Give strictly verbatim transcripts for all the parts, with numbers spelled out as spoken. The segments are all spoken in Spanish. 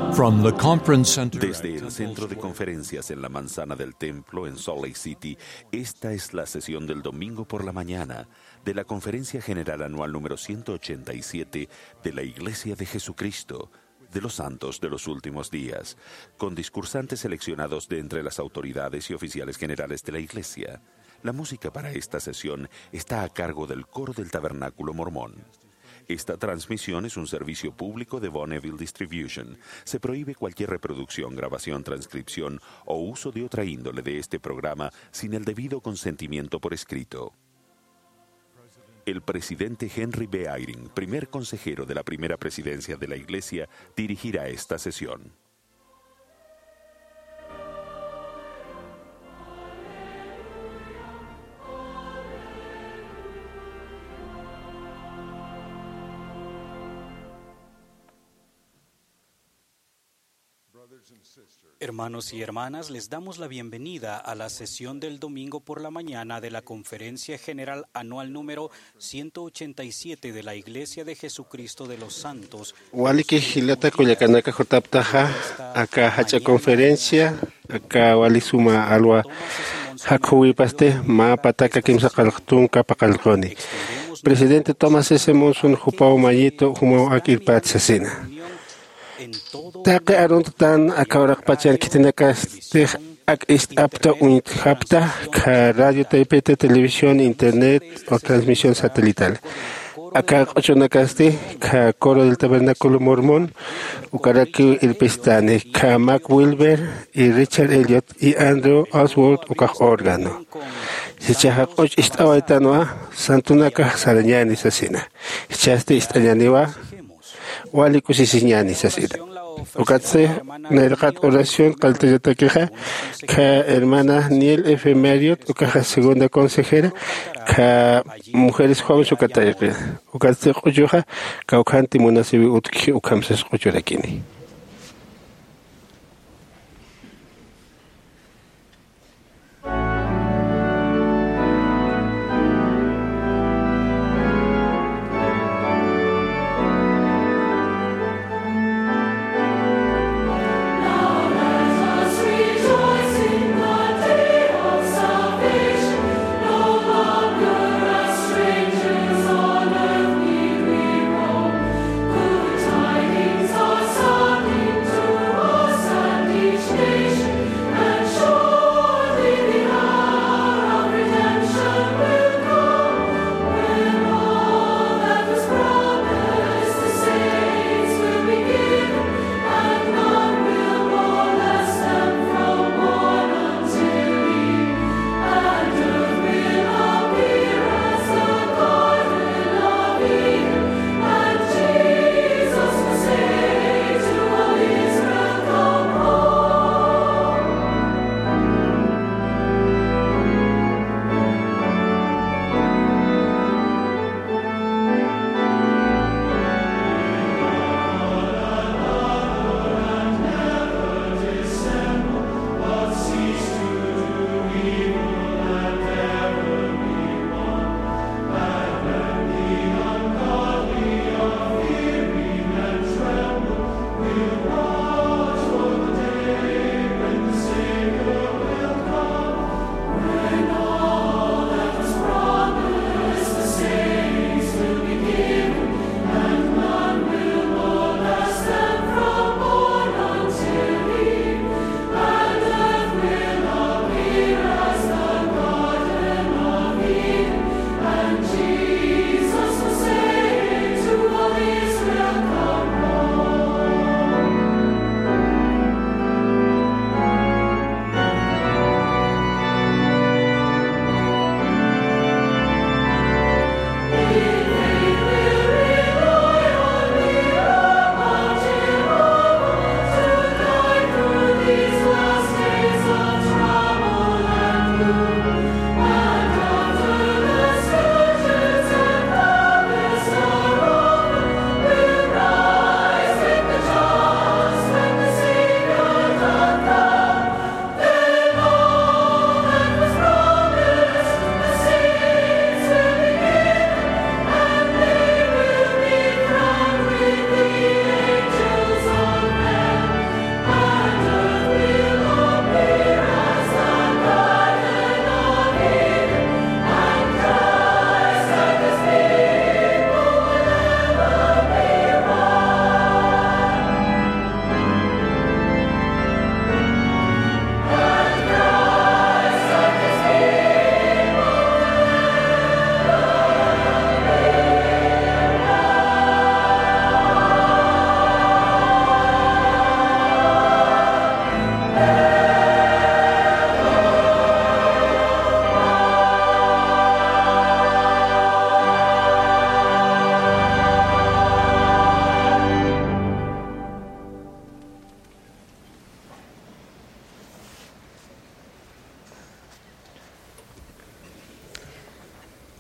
From the conference center Desde el centro de conferencias en la manzana del templo en Salt Lake City, esta es la sesión del domingo por la mañana de la Conferencia General Anual número ciento ochenta y siete de la Iglesia de Jesucristo de los Santos de los Últimos Días, con discursantes seleccionados de entre las autoridades y oficiales generales de la Iglesia. La música para esta sesión está a cargo del Coro del Tabernáculo Mormón. Esta transmisión es un servicio público de Bonneville Distribution. Se prohíbe cualquier reproducción, grabación, transcripción o uso de otra índole de este programa sin el debido consentimiento por escrito. El presidente Henry B. Eyring, primer consejero de la primera presidencia de la Iglesia, dirigirá esta sesión. Hermanos y hermanas, les damos la bienvenida a la sesión del domingo por la mañana de la Conferencia General Anual número ciento ochenta y siete de la Iglesia de Jesucristo de los Santos. Waliki Hilata Culiacanaka Jotaptaja, acá Hacha Conferencia, acá Wali Suma Alwa Hakuwi Paste, Ma Pataka Kimsa Kalhtun Kapakaldoni. Presidente Thomas S. Monson, Jupao Mayito, Humo Akil Patsasina. Take arunt tan akawrak pachan kitinaka stih ak ist apta unit hapta ka radio T P T televisión internet o transmisión satelital. Acá ochonakaste ka Coro del Tabernáculo Mormón, ukaraki el pestane ka Mac Wilber y Richard Elliot y Andrew Oswald uka órgano. Si chahak och ist awaitanwa santunaka saranyani sasina. Chaste ist anyaniwa Wali kusisiñani sasida. Ocatse, Nergat oración, Caltayataqueja, Ka hermana Niel F. Marriott, Ocaja segunda consejera, Ka mujeres jóvenes Ocatayque. Ocatse Ojoja, Caucanti Munasibi Utki, Ucamses Ochorakini. Tidings are sung.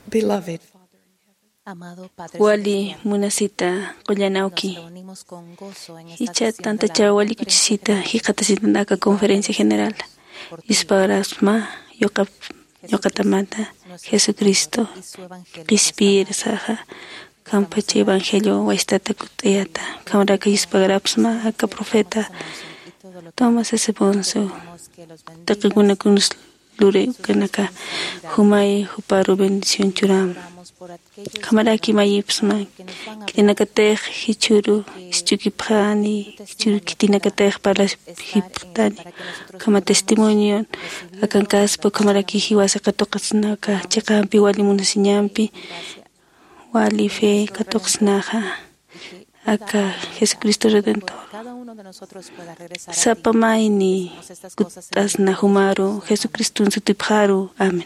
Beloved, Wali munasita Quyanauki. Hicha tanta cha wali kuchisita hikatasit naka conferencia general. Isparasma yoka yokatamata Jesucristo. Ispir saha kampachi evangelio waistata kutayata. Kamraka ispagrapsma aka profeta. Thomas ese bonso. Takaguna kunus lure kanaka humay huparu bendición churam. Kamaraki mayipsma kitinakatej hichuru ischukipjani hichuru kitinakatej para hiptani kama testimonio akan kaspo kamaraki hiwasa katokasnaka chakampi wali munasiñampi wali fe katokasnaja aka Jesucristo Redentor sapamaini kutasna humaru Jesucristo nsutipjaru. Amén.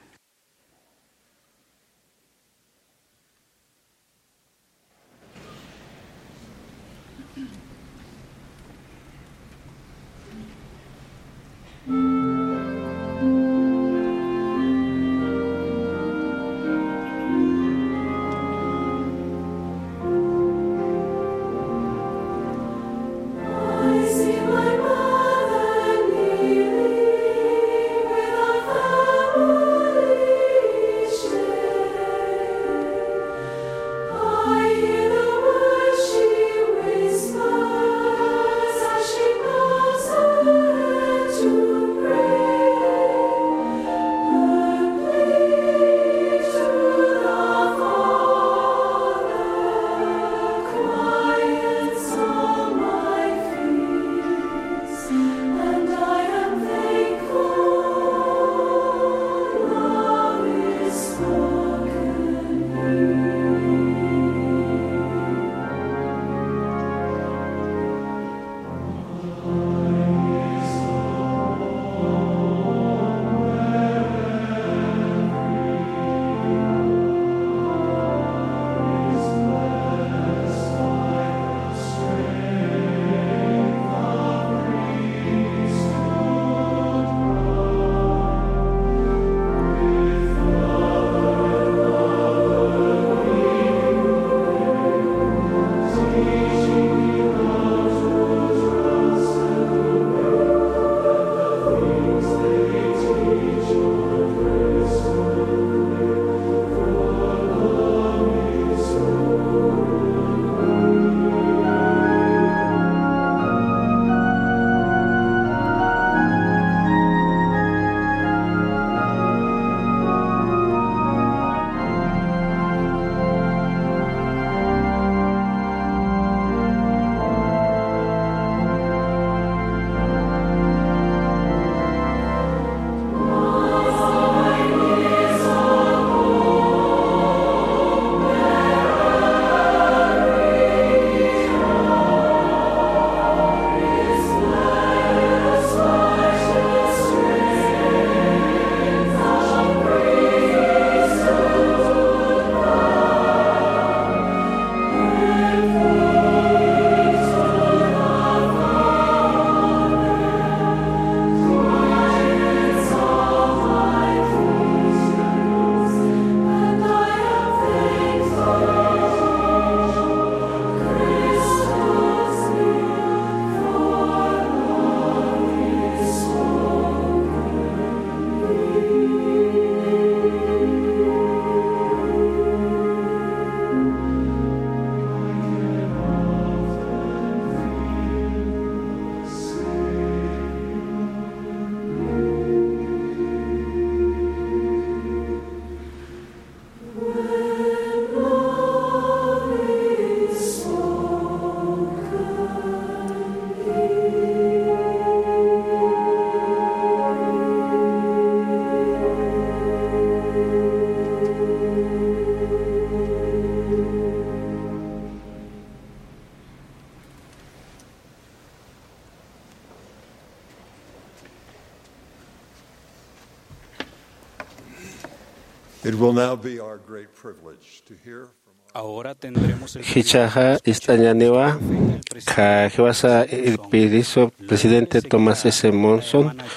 It will now be our great privilege to hear from Ahora tendremos el Hichaja Istañanewa, Kajewasa el Piriso, presidente Thomas S. Monson,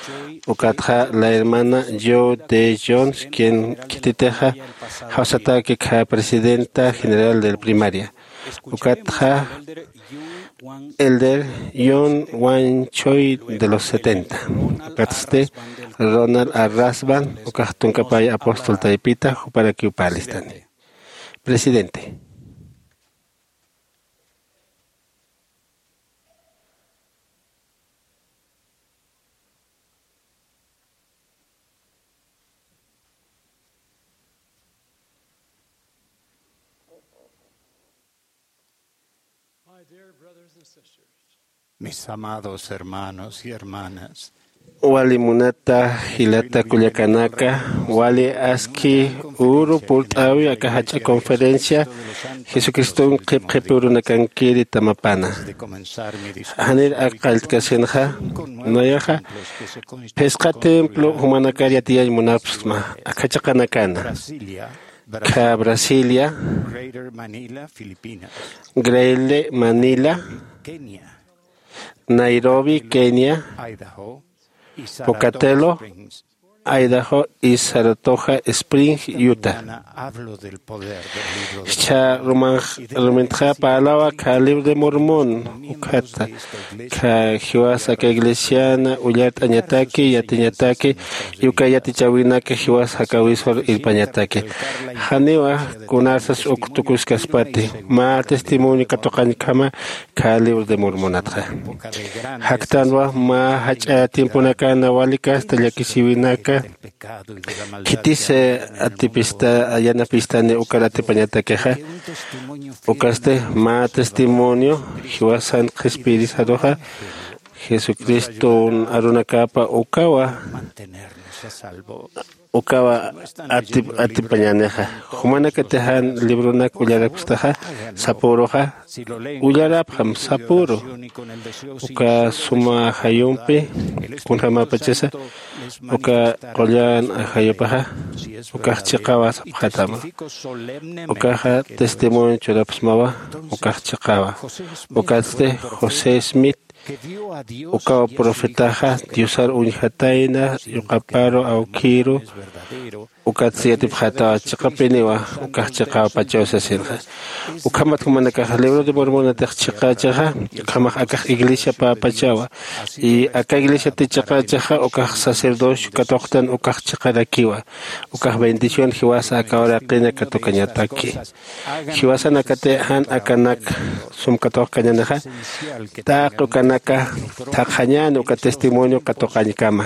Ukatja, la hermana Jo de Jones, quien kititeja, Hausatake, presidenta general del primaria. Ukatja, Elder Yon Wan Choi de los setenta. Ukatste, Ronald Arrasban, Ukatunkapay apóstol Taipita, Juparaki Upalistani. Presidente. Mis amados hermanos y hermanas, Wali Munata Hilata Culiacanaka, Wali Aski Uru Pultawi Akahacha Conferencia, Jesucristo un Kepuruna Kankiri Tamapana. Hanir Akaltkasenja, Noyaja, Pesca Templo, Humanakaria Tia y Munapsma, Akachakanakana. Ka Brasilia, Greile Manila, Nairobi, Kenia, Pocatello, Idaho y Saratoga Springs, Utah. Cha Rumentja Palawa, Ka Libro de Mormón, Ukata, Ka Hiwasa, Ka Iglesiana, Uyat Añataki, Yatiñataki, Yukayati Chawina, Ka Hiwasa, Kawisor, Ilpañataki. Haniwa, Kunasas Oktukus Kaspati, Ma Testimonio Katokanikama, Ka Libro de Mormonatra. Haktanwa, Ma Hacha Timpunakana, Walikas, Tayakisiwinaka. Kitise atipista ayana pistane ukarate pañata queja ukaste ma testimonio hiwasan Espíritu Sadoja Jesucristo aruna capa ukawa ukawa atip atipañaneja humana que tejan librona kullarapstaja saporoja ullarapam sapuro uka suma hayumpe kunhama pachesa uka qollan hayopaja uka chiqawa saphatama uka testimonio churapsmawa uka chiqawa uka José Smith uka profetaja diosar unjataina yuqaparo aukiro uka tsiatip hata chiqapiniwa uka chiqawa pachosa sirja ukamat kumanaka libro de Mormón te chiqachaja kama akaj iglesia pa pachawa y aka iglesia te chiqachaja uka sacerdocio katoktan uka chiqarakiwa uka bendición hiwasa akawara qina katokañataki hiwasa nakate han akanak sum katokkañanaja taq ukanaka taqañan uka testimonio katokañkama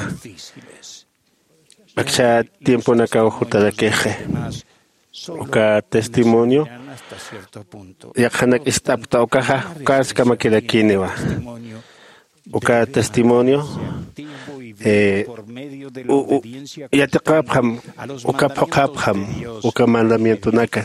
Aksha tiempo naka ujutada queje. Uka testimonio. Yakhanak istapta ukaha ukas kama kira kinewa. Uka testimonio. Eh, Yataqabham, uka pokabham, uka mandamiento naka.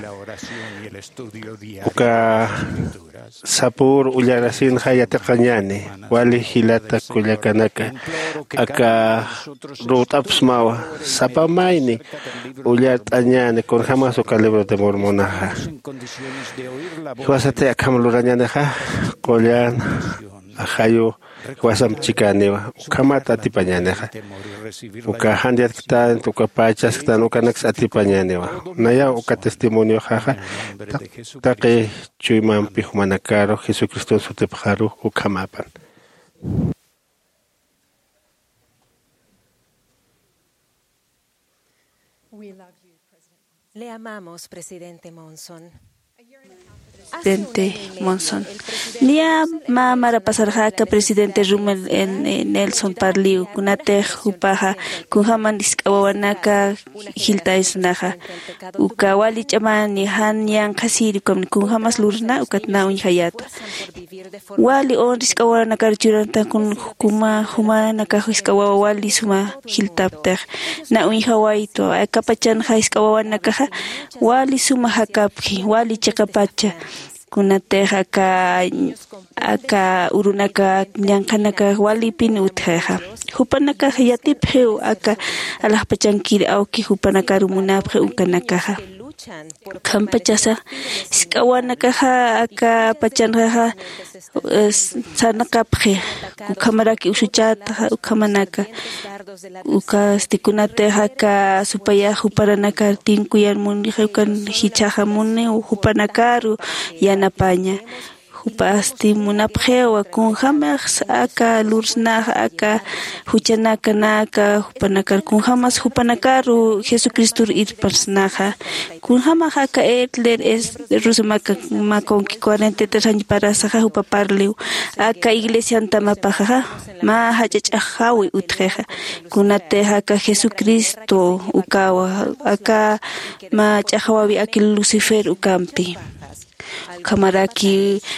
Uka sapur ullarasin hayataqañani, wali hilata kullakanaka. Aka rutapsmawa, sapamaini, ullartañani, con jamás uka libro de Mormonaja. Huasate akamlurañaneja, kollan, ahayo. Wasam chikanewa ukamata atipañaneja uka handiat kitan uka pachas kitan uka nax atipañanewa naya uka testimonio jaja taqi chuymanpi humanakaro Jesucristo sutipharu ukamapan. Le amamos, presidente Monson. Presidente Monson. Nia mamara pasarjaka presidente Rumel en Nelson Parliu kunate hupaja kunhaman diskawanaka hilta isnaja ukawali chamani han yang kasiri kom kunhamas lurna ukatna unhayata wali on diskawanaka churanta kun kuma humana ka diskawa wali suma hiltapter na unhawaito akapachan haiskawanaka wali suma hakapki wali chakapacha kunateja ka aka urunaka nyankanaka walipin utjeja hupanaka yatipeu aka alahpachankiri auki hupanaka rumunapje ukanakaja kampachasa skawanaka aka pachanjaja sanakapje ukamaraki usuchata ukamanaka ukastikuna haka supaya huparanaka tinkuyan muni ukan hichaja muni hupanakaru yanapaña hupasti munapjewa kun jamas aka lursnaj aka huchanaka naka hupanakar kun jamas hupanakaru Jesucristo irparsnaja kun jamas aka etler es rusumaka makonki cuarenta y tres años para saja hupaparleu aka iglesia antamapaja ma hachachajawi utjeja kunate aka Jesucristo ukawa aka ma chajawi akil Lucifer ukampi kamaraki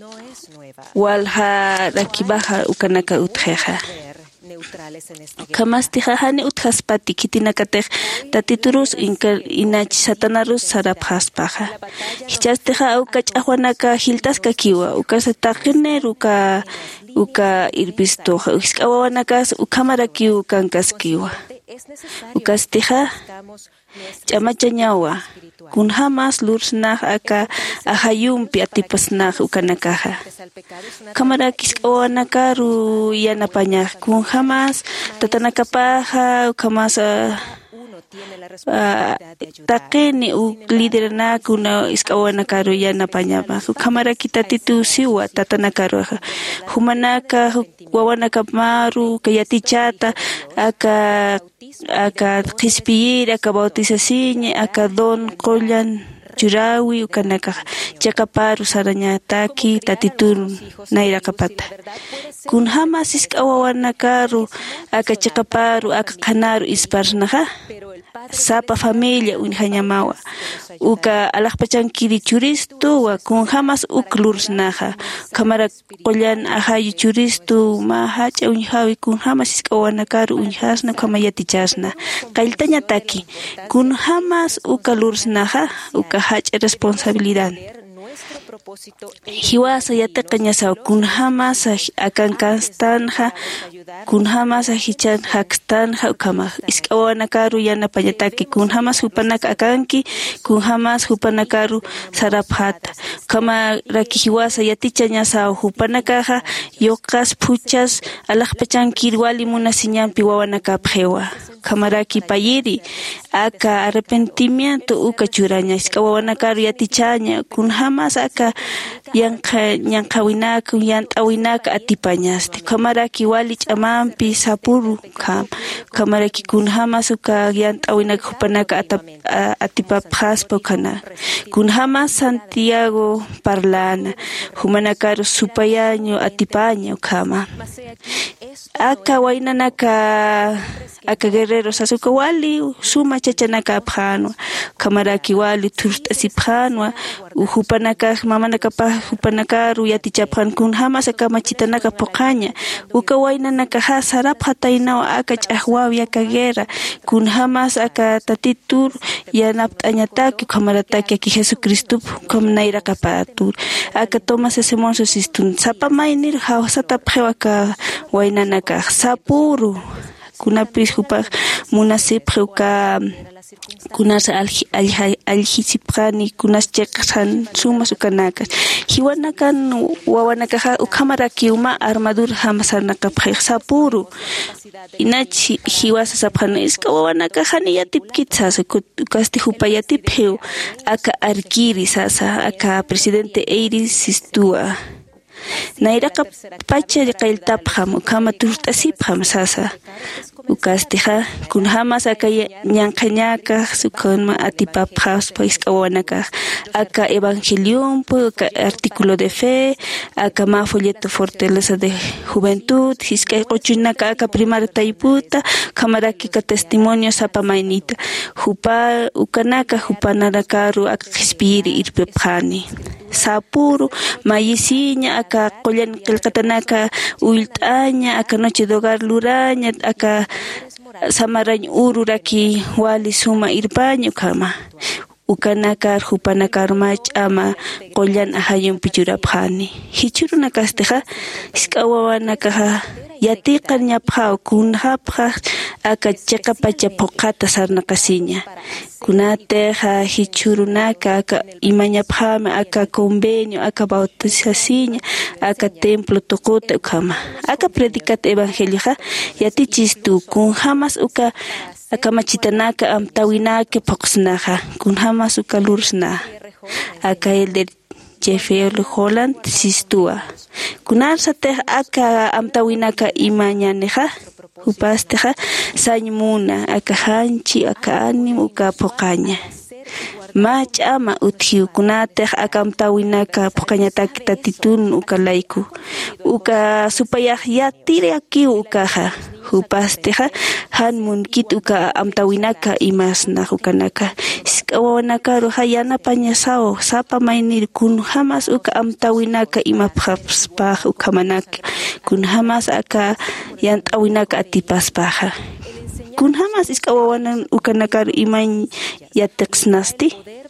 walha rakibaja ukanaka utjeja kamastijajani utjaspati kitinakatej tatiturus inka inach satanarus sarapjaspaja hichasteja ukachajwanaka hiltaska kiwa ukasatajener uka uka irpistoja uskawanakas ukamaraki ukankaskiwa ukastija chamachañawa kun jamas lursnaj aka ajayumpi atipasnaj ukanakaja kamarakis oanakaru yanapañaj kun jamas tatanakapaja ukamas taqeni u lideranakuna iskawanakaru yanapañapa kamarakitatitu siwa tatanakaru humanaka wawanakamaru kayatichata aka aka qispiyir aka bautizaciñe aka don qollan churawi ukanaka chakaparu sarañataki tatitur nairakapata kun jamas iskawanakaru aka chakaparu aka qanaru isparnaja sapa familia unhañamawa uka alaqpachankiri churistu wa kun jamas uklursnaja kamara qollan ahayu churistu ma hacha unhawi kun jamas iskawanakaru unhasna kama yatichasna qayltañataki kun jamas uka lursnaja uka hacha responsabilidad hiwasa yataqañasaw kun jamas akan kastanja kun jamas hichan hakstanja ukama iskawanakaru yanapañataki kun jamas hupanaka akanki kun jamas hupanakaru sarapjata kama raki hiwasa yatichañasaw hupanakaja yoqas phuchas alaqpachankir wali munasiñampi wawanakapjewa kamaraki payiri aka arrepentimiento uka churaña iskawanakaru yatichaña kun jamas aka yanqa ñanqawinaka yant'awinaka atipañasti kamaraki wali ch'amanpi sapuru kam kamaraki kun jamas uka yant'awinaka hupanaka atipapjaspa kana kun jamas Santiago parlana humanakaru supayaño atipaña ukama aka waynanaka aka guerrero sasuka wali suma chachanaka apjanwa kamaraki wali turt'asipjanwa uhupanaka mamanaka pa hupanakaru yatichapjan kun jamas aka machitanaka poqaña uka waynanaka ha sarapja taynawa aka ch'ajwawi aka guerra kun jamas aka tatitur yanapt'añataki kamarataki aki Jesucristo kamnayrakapatur aka Tomás ese monso sistun sapamaynir hawsata pjewa aka waynanaka sapuru kunapis hupa munasip uka kunas alhisipqani kunas cheqsan sumas ukanakas hiwanakan wawanaka ukamaraki uma armadura hamasarnaka pjej sapuru inachi hiwasa sapjana iska wawanaka hani yatipkitsas ukasti hupa yatipjeu aka arkiri sasa aka presidente Eiris Sistua nairaka pacha qayltapjam kama turt'asipjam sasa ukastija kun jamas aka ñanqañaka sukanma atipapjaspa iskawanaka aka evangelium aka artículo de fe aka ma folleto fortaleza de juventud hiskay qochunaka aka primaria tayputa kamaraki ka testimonio sapamaynita hupa ukanaka hupanarakaru aka qispiri irpepjani sapuru mayisiña aka qollan qillqatanaka uyt'aña aka noche de hogar luraña aka samarañ ururaki wali suma irpaña kama ukanaka hupanaka mach'ama qollan ahayun pichurapjani hichurunakasteja iskawawanaka yatiqa ñapja kun hapja aka chaqapacha puqata sarnaqasiña kunateja hichurunaka aka imañapaqmi aka convenio aka bautizasiña aka templo tuquta ukama aka predicata evangelioja yatichis tu kun jamas uka aka machitanaka amtawinaka puqsnaja kun jamas uka lursna aka el de Jeffrey Holland sistua kunar sateh aka amtawinaka imañaneja upasteja sañmuna aka hanchi aka anim uka poqaña mach ama uthiu kunatej aka amtawinaka poqañataki tatitun uka laiku uka supayaj yatire aki ukaja upasteja hanmun kit uka amtawinaka imasna ukanaka iskawanaka ruhayana pañasao sapa mainir kun jamas uka amtawinaka imapqaspaj ukamanaka kun jamas aka yantawinaka atipaspaja kun jamas iskawawanan ukanaka imañ yatexnasti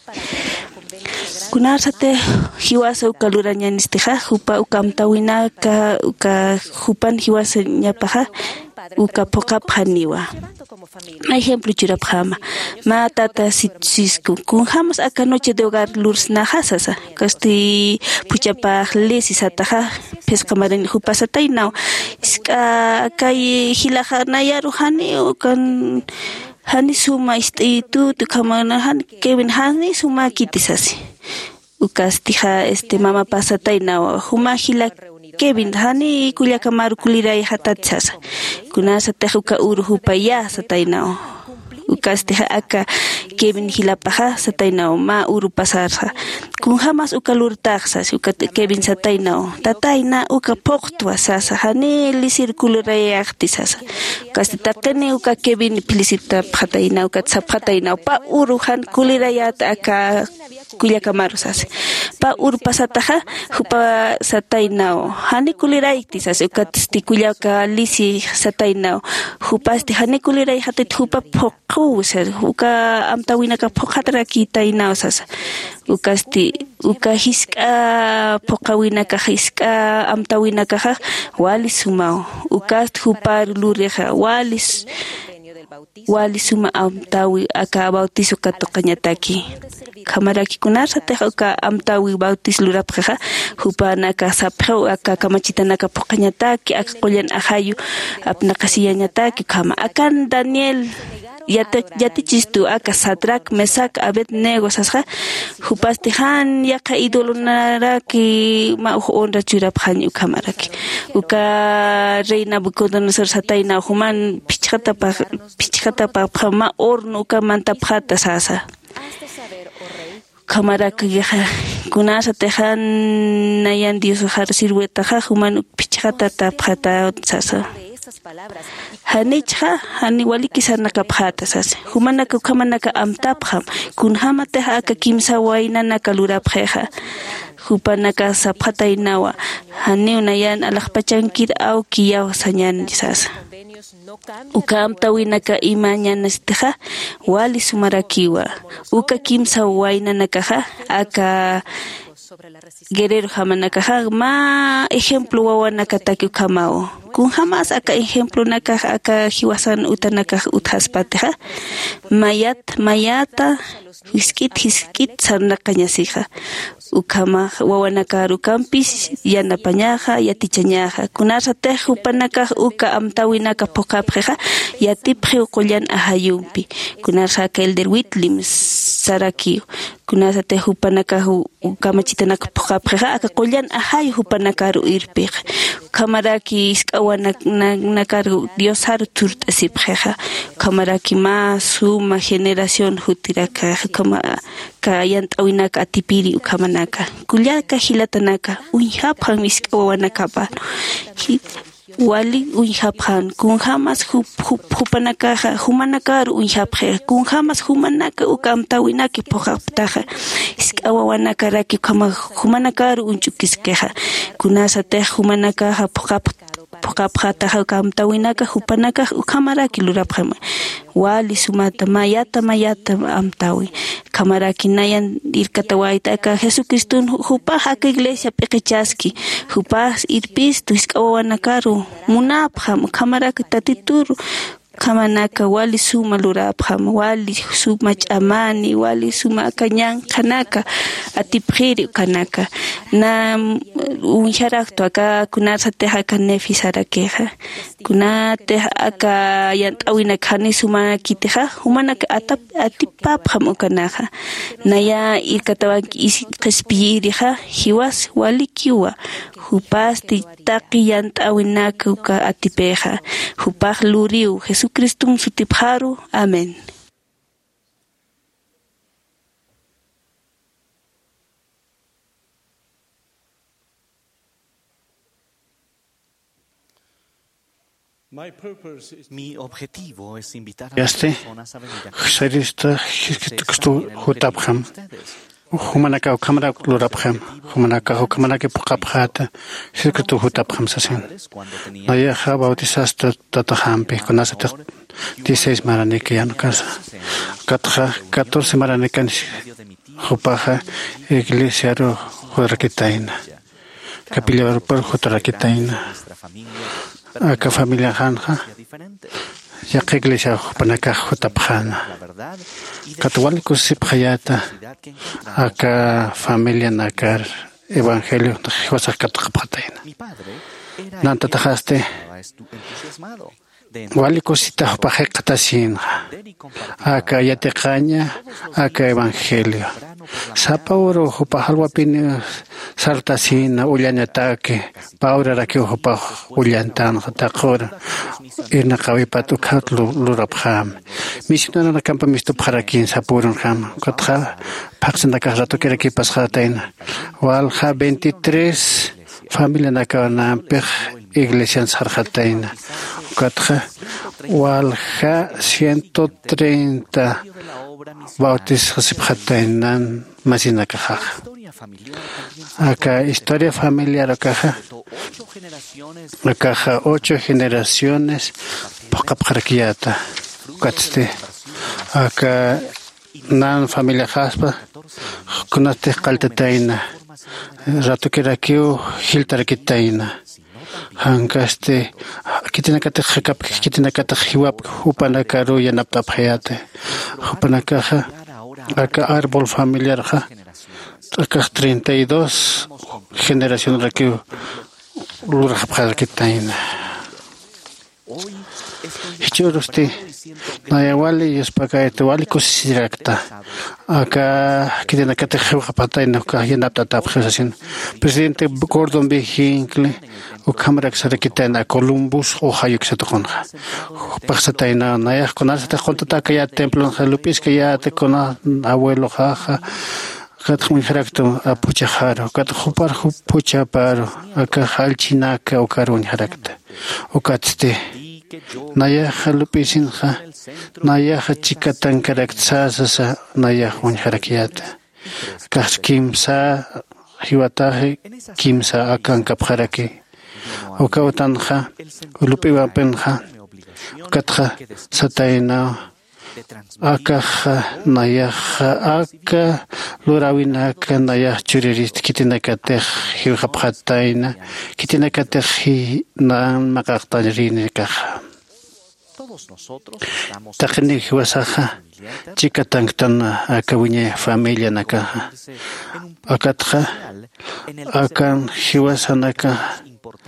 kunarsate hiwasa uka lurañanisteja hupa uka amtawinaka uka hupan hiwasa ñapaja uka poqapqaniwa ejemplo churapqama ma tata sisku kun jamas aka noche de hogar lursnaja sasa kasti puchapaq lesisataja pesqamarin hupasatainaw iska kay hilajanaya ruhani ukan hani suma istitu tukamana han kevin hani suma kitisasi ukastija este mama pasatainaw huma hila Kevin hani kulia kamar kulirai hatatsasa kunasa tehuka uruhupa ya satainao ukaste aka Kevin hilapaja satainao ma uru pasarsa kun jamas uka lurtaxa uka Kevin satainao tataina uka poqtua sasa hani lisir kulirai aktisasa ukaste takene uka Kevin pilisita phataina uka tsapataina pa uruhan kulirai aka kulia kamarusas pa ur pasataja hupa satainao hani kulirai tisas ukati kulia ka lisi satainao hupaste hani kulirai hatit hupa phoqu ser uka amtawina ka phoqatra kitainao sas ukasti uka hiska phoqawina ka hiska amtawina ka wali sumao ukast hupa lureja walis wali suma amtawi aka bautizo katoqañataki kamaraki kunarsa teja amtawi bautis lurapqa hupanaka sapro aka kamachitanaka poqañataki aka qullan ahayu apnaqasiyañataki kama akan Daniel yate yatichistu aka Sadrak Mesak Abednego sasqa hupastihan yaqa idolunaraki ma honra churapqani kamaraki uka reina Nabucodonosor sataina human pichata pa pichata pa ma horno uka manta phata sasa kamaraki yaha kunasa tejan nayan Dios har sirweta ha human pichata ta phata sasa hanichha hani waliki sanaka phata sasa humanaka kamanaka amtapham kun hamate aka kimsa waina nakalurapheja hupanaka saphatainawa hani unayan alaqpachankir au kiyaw sañan sasa uka amtawinaka imañanasteja wali sumarakiwa uka kimsa waina nakaja aka Guerrero hamanaka ma ejemplo wawanaka taki kamao kun jamas aka ejemplo naka aka hiwasan utanaka uthaspateja mayat mayata hiskit hiskit sarnaqañasija ukama wawanaka rukampis yanapañaja yatichañaja kunasa tejupanaka uka amtawinaka poqapjeja yatipje uqullan ahayumpi kunasa kel derwitlim saraki kunasa tejupanaka ukamachitanaka poqapjeja aka qullan ahay hupanaka ruirpij kamaraki iskawanaka Dios har turt'asipjeja kamaraki ma suma generación hutiraka kama kayantawinaka atipiri ukamanaka kullaka hilatanaka uñhaphan iskawanaka wali uñhaphan kun jamas hupanaka humanaka uñhapje kun jamas humanaka ukamtawinaki poqaptaja iskawanaka raki kama humanaka unchukiskeja kunasa te humanaka poqap poqapqataja ukamtawinaka hupanaka ukamaraki lurapqama wali sumata mayata mayata amtawi kamaraki nayan irkatawaita aka Jesucristo hupa haka iglesia peqichaski hupas irpis tuiskawanakaru munapqam kamaraki tatituru kamanaka wali suma lurapam wali suma chamani wali suma kanyan kanaka atipiri kanaka na un charakto acá kunasa teja kanefisara queja kunate acá yantawina kani suma kiteja humana atap atipapam okanaja naya ikatawa ispirija hiwas wali kiwa hupasti taki yantawinaka uka atipeja hupaj luriu Jesucristo sutipharu amén. Mi objetivo es invitar a las personas a venir aquí. Humanaka o kamera lurapkham humanaka o kamera ke pqapkhata shirkatu hutapkham sasin naya kha bautisasta tatahampe konasata dieciséis maranek yan casa katja catorce maranekan hupaja iglesia ro hurakitaina capilla por hurakitaina aka familia hanja ya que iglesia panaka hutapkhana Katuwali kusipkhayata aka familia nakar evangelio tkhwasa katkapataina nanta tahaste wali kusita pajekatasin aka yateqaña aka evangelio sapauro hupahalwa pini sartasina ullañatake paura raki hupa ullantan taqor ina qawipatu khatlu lurapkham misitana na campa misto pharakin sapurun kham kotha phaksanda ka rato kere ki paskhataina wal kha veintitrés familia nakana pe iglesia sarkhataina kotha wal kha ciento treinta bautis khataina masina ka acá historia familiar acá acá ocho generaciones poca paraquiata Katste acá nan familia haspa kunate qaltataina rato kerakiu hiltarakitaina hankaste kitina kata khakap kitina kata khiwap upana karu yanapta phayate upana kaja acá árbol familiar ja acá treinta y dos generaciones rakiu lurapkhakitaina Hichurusti Nayawali es para que wali cosirakta acá que tiene que tejer patay no que yanapta tapjasin presidente Gordon B. Hinckley o cámara que se requita Columbus Ohio que se toconja pasataina naya con asa te contata que ya templo en Lupis que ya te con abuelo jaja kat muy harakto a puchajaro kat hupar pucha paro acá halchinaka o karun harakta o katste Naya halupisin ha Naya hachikatan karaktsasa Naya hun harakiata Kas kimsa hiwatahe kimsa akan kapharaki Ukautan ha Ulupiwa penha Ukatha sataina Aka Naya aka Lurawinaka Naya churirit kitinakateh hiwapkhataina kitinakateh nan makaktajrinika Takni hiwasaha chikatanktan akawiñe familia nakaha akatha akan hiwasanaka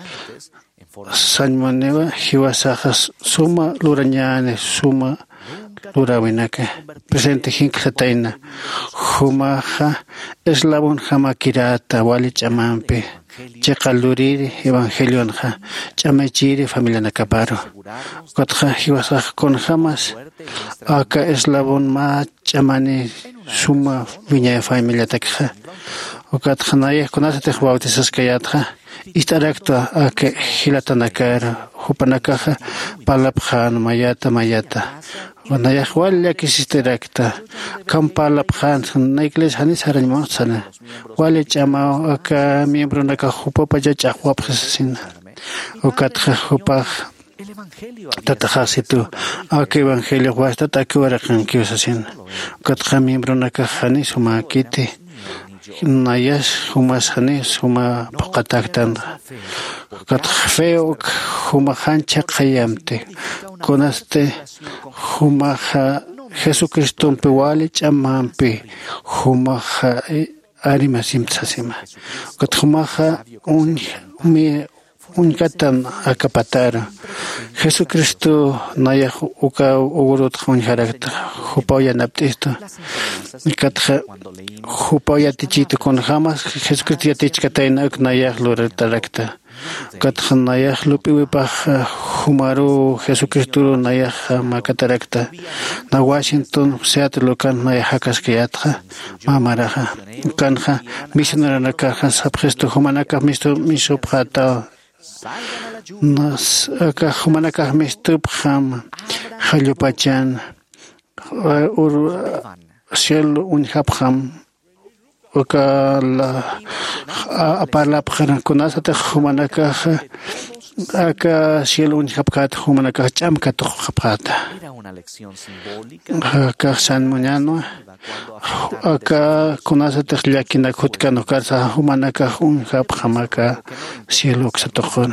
sanmanewa hiwasaha suma lurañane suma lurawinaka presente hinkataina humaha eslabun hamakirata wali chamampe Chekaluriri evangelion ha chamechiri familia nakaparo kotha hiwasaj con jamás acá eslabon ma chamani suma viña familia takha okatha naya con asa te bautisas kayatha istarakto ake hilatanakar hupanakaja palaphan mayata mayata Naya wala kisisterakta kampalaphan na iglesia ni saranmotsana wala chama aka miembro naka hupa paja chahwap sin okatha hupa tatahasitu aka evangelio wasta takwara kan kiusasin okatha miembro naka hani sumakiti Nayas humas hani suma paqataktan kat feo huma hancha qayamte conaste humaja Jesucristo pewali chamampi humaja arima simtsasima kat humaja un mi un katan akapatar Jesucristo naya uka ugurut hun harakta hupaya naptisto katja hupaya tichito con jamás Jesucristo tichkataina uk naya lur tarakta katja naya lupi pa humaru Jesucristo naya makatarakta na Washington Seattle kan naya hakaskiyatja mamaraja kanja misionera kaja sabjesto humanaka misto misopata nas ka humanaka mistup ham halupachan ur cielo un habham oka la apala phara kunasa te humanaka aka cielo un habkat humanaka chamka to habata ka san mañana aka kunasa te yakina kutkano karsa humanaka un habhamaka cielo ksatokhon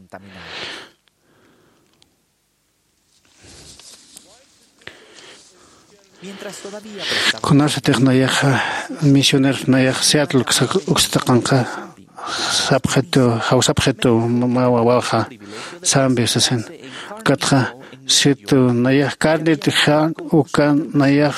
Conoce tecnología misioner naya Seattle uxtakanka sabjeto hausabjeto mawawaja sambesasen katja situ naya carne tija ukan naya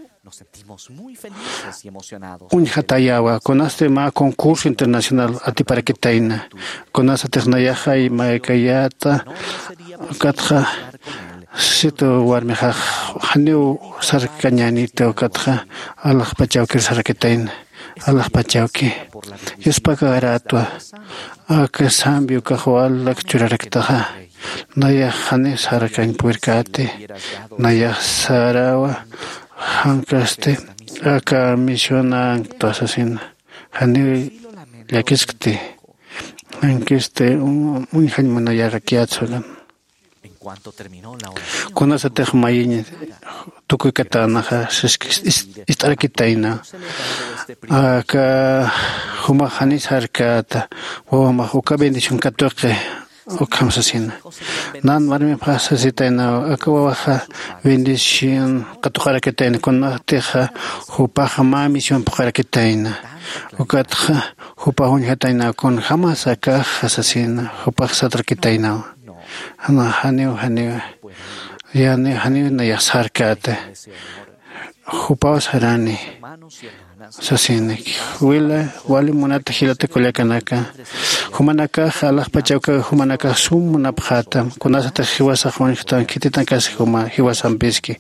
un hatayawa conoce ma concurso internacional atiparakitaina conoce tecnología y maekayata katja Sito warmeja haneu sarkañanito katja Allah pachauki sarkitain Allah pachauki yuspaka garatua aka sambio kahwal lakchurarektaja naya hane sarkañ puerkate naya sarawa hankaste aka misionan tosasin haneu yakiskte hankiste un un hanmana yarakiatsolan Conoce tejmayin tukuy katanaja istarakitaina aka humahani sarkata wama uka bendición katoke ukamsasina nan marme pasa sitaina aka waja bendición katokarakitaina conoce hupaja ma misión pokarakitaina ukatja hupahun hataina con jamás aka asasina hupaj satrakitaina Hana haneu haneu yani haneu na yasarkate hupaos harani sasinik wila wali munata hilate kolyakanaka humanaka halah pachauka humanaka sum munapkhata kunasata hiwasa khonkhtan kititan kas huma hiwasan biski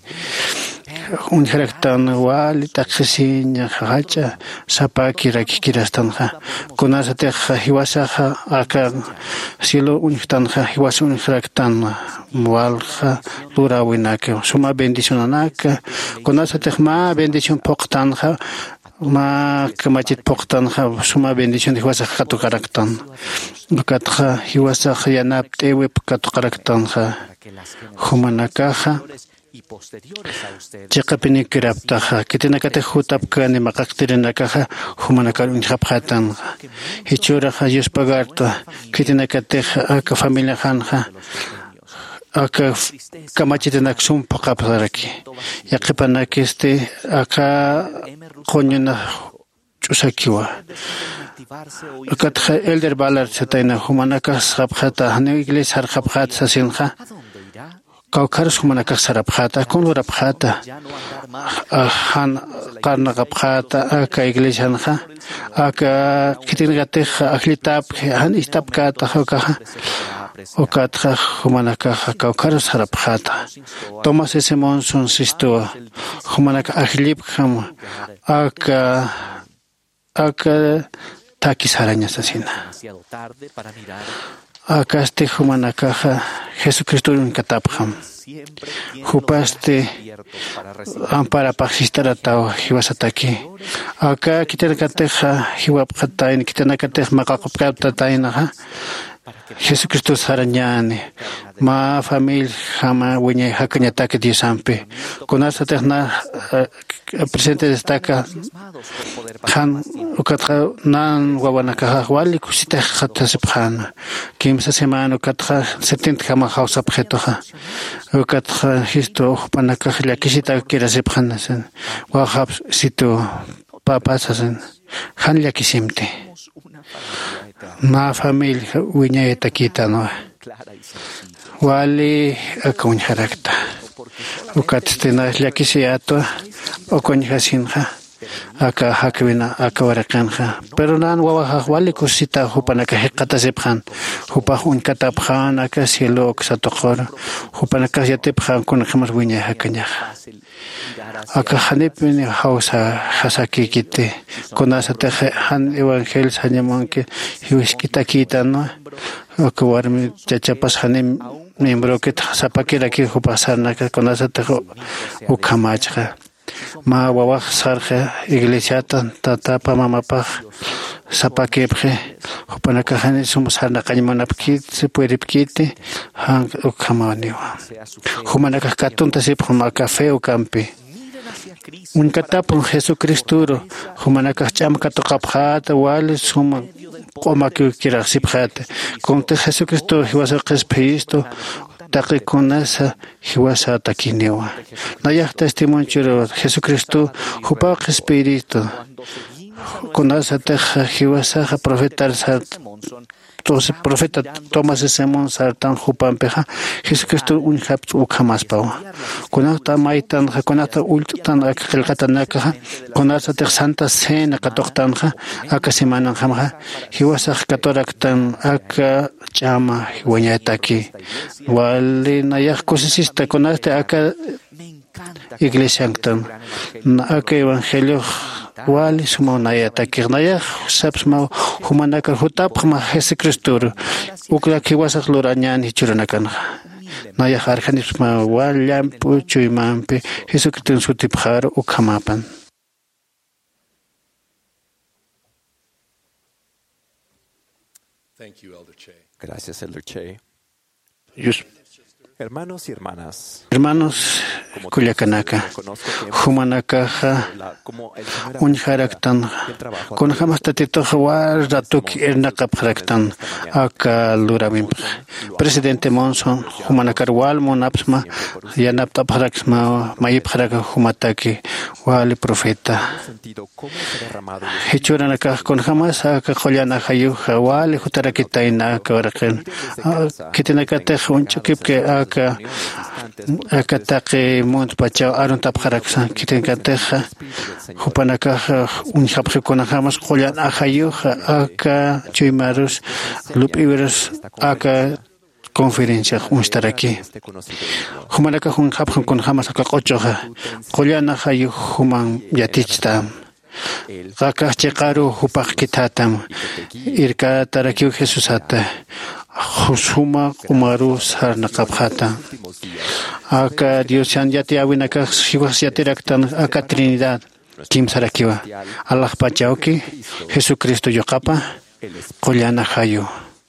un haraktan wali takhsinya khacha sapaki rakikirastan kha kunasata hiwasa aka silo unhtan kha hiwasa un haraktan wal kha lurawinaka suma bendicionanaka kunasata ma bendición poqtan kha ma kamachit poqtan kha suma bendición hiwasa khatu karaktan katha hiwasa yanapte wep katu karaktan kha humanaka kha Chikapini kiraptaja, kitinakate jutapkani makaktirinakaja, humanakal unjapjatan. Hichuraja yuspagarta, kitinakateja aka familia janja, aka kamachitinak sumpakapsaraki. Yakipanakiste aka konyana chusakiwa. Akatja elder balar setaina humanaka sapjata, hanu iglesia harjapjat sasinja. Kaukaros humanaka sarapjata, con lurapjata, han karnagapjata, aka iglesia hanja, aka kitingateja, aklitap, han istapkata, hokaja, okatja humanaka, kaukaros sarapjata. Tomas ese monson sistua, humanaka aklipjam, aka, aka takis arañas asina. Akaste humanakaja Jesucristo un katapjam. Jupaste ampara paxistaratao hiwasataki. Aka kitenakateja hiwapjatain kitenakatej makakopkaptatainaja. Jesucristo sarañane. ma familia jama wiñay hakañataque disampe kunasa tehna presidente destaca han ukatra nan wawanaka wali kusita khatasipkhana kimsa semana ukatra setenta jama hausa objetoja ukatra histo panaka yakisita kirasipkhana sen wa hab sito papasasen han yakisimte ma familia wiñay takita no wali akun harakta ukatstena yakisiato okonjasinja aka hakvina aka warakanja pero nan wawa wali kusita hupanaka hekata sephan hupa un kataphan aka cielo ksatokor hupanaka yatephan kun khamas wiña hakanya aka hanipni hausa hasaki kite konasa te han evangel sanyamanke hiwiskita kita no aka warmi chachapas hanim miembro que zapakira que pasarna que con esa te ukamacha ma wawa sarja iglesia tata pa mama pa zapakepre upanaka hani somos harna kañimana pkit se puede pkite han ukamani humanaka katunta se poma café o campi un katapun Jesucristo humanaka cham katokaphat wal suma como que quiera sipjate con Jesucristo hiwasa Cristo taqi kunasa hiwasa takinewa naya testimonio Jesucristo hupa Espíritu kunasa te hiwasa profeta entonces profeta Tomás Simón Sartan Jupampeja Jesucristo un hap ukamas pao kunata maitan kunata ultan akhelkatanaka kunata te santa cena katoktanha akasimana hamha hiwasa katoraktan aka chama hiwanyataki wali nayak kosisista kunata aka iglesia aktan aka evangelio wali sumonaya takirnaya sabsma humanaka hutapma Jesucristo ukla kiwasak lorañan hichuranakan naya harjanisma walyam puchuimampe Jesucristo sutipjar ukamapan. Gracias, Elder Che. Yes. Hermanos y hermanas, hermanos Culiacanaka, Humanaka, Unharaktan, con Hamastatito Hawar, Ratuk Ernakapraktan, Aka Luramim, Presidente Monson, Humanakarwal, Monapsma, Yanaptapraxma, Mayipharaka Humataki, Wali Profeta. Hechuranaka con Hamas, Aka Holiana Hayu, Hawali, Hutarakitaina, Karakan, Kitinakate, Unchukipke, Aka Akatake Mont Pachao Aron Tapharaksan Kitenkateja Hupanaka Unjapjekona Hamas Kolan Ahayuja Aka Chuimarus Lupiverus Aka conferencia Unstaraki Humanaka Hunjapjan con Hamas Aka Ochoja Kolan Ahayu Human Yatichta Aka Chekaru Hupak Kitatam Irka Tarakiu Jesusata Husuma Umaru Sarnakabhata Aka Diosian Yati Awinaka Shiwas Yatiraktan Aka Trinidad Kim Sarakiwa Allah Pachauki Jesucristo Yokapa Kolyana Hayu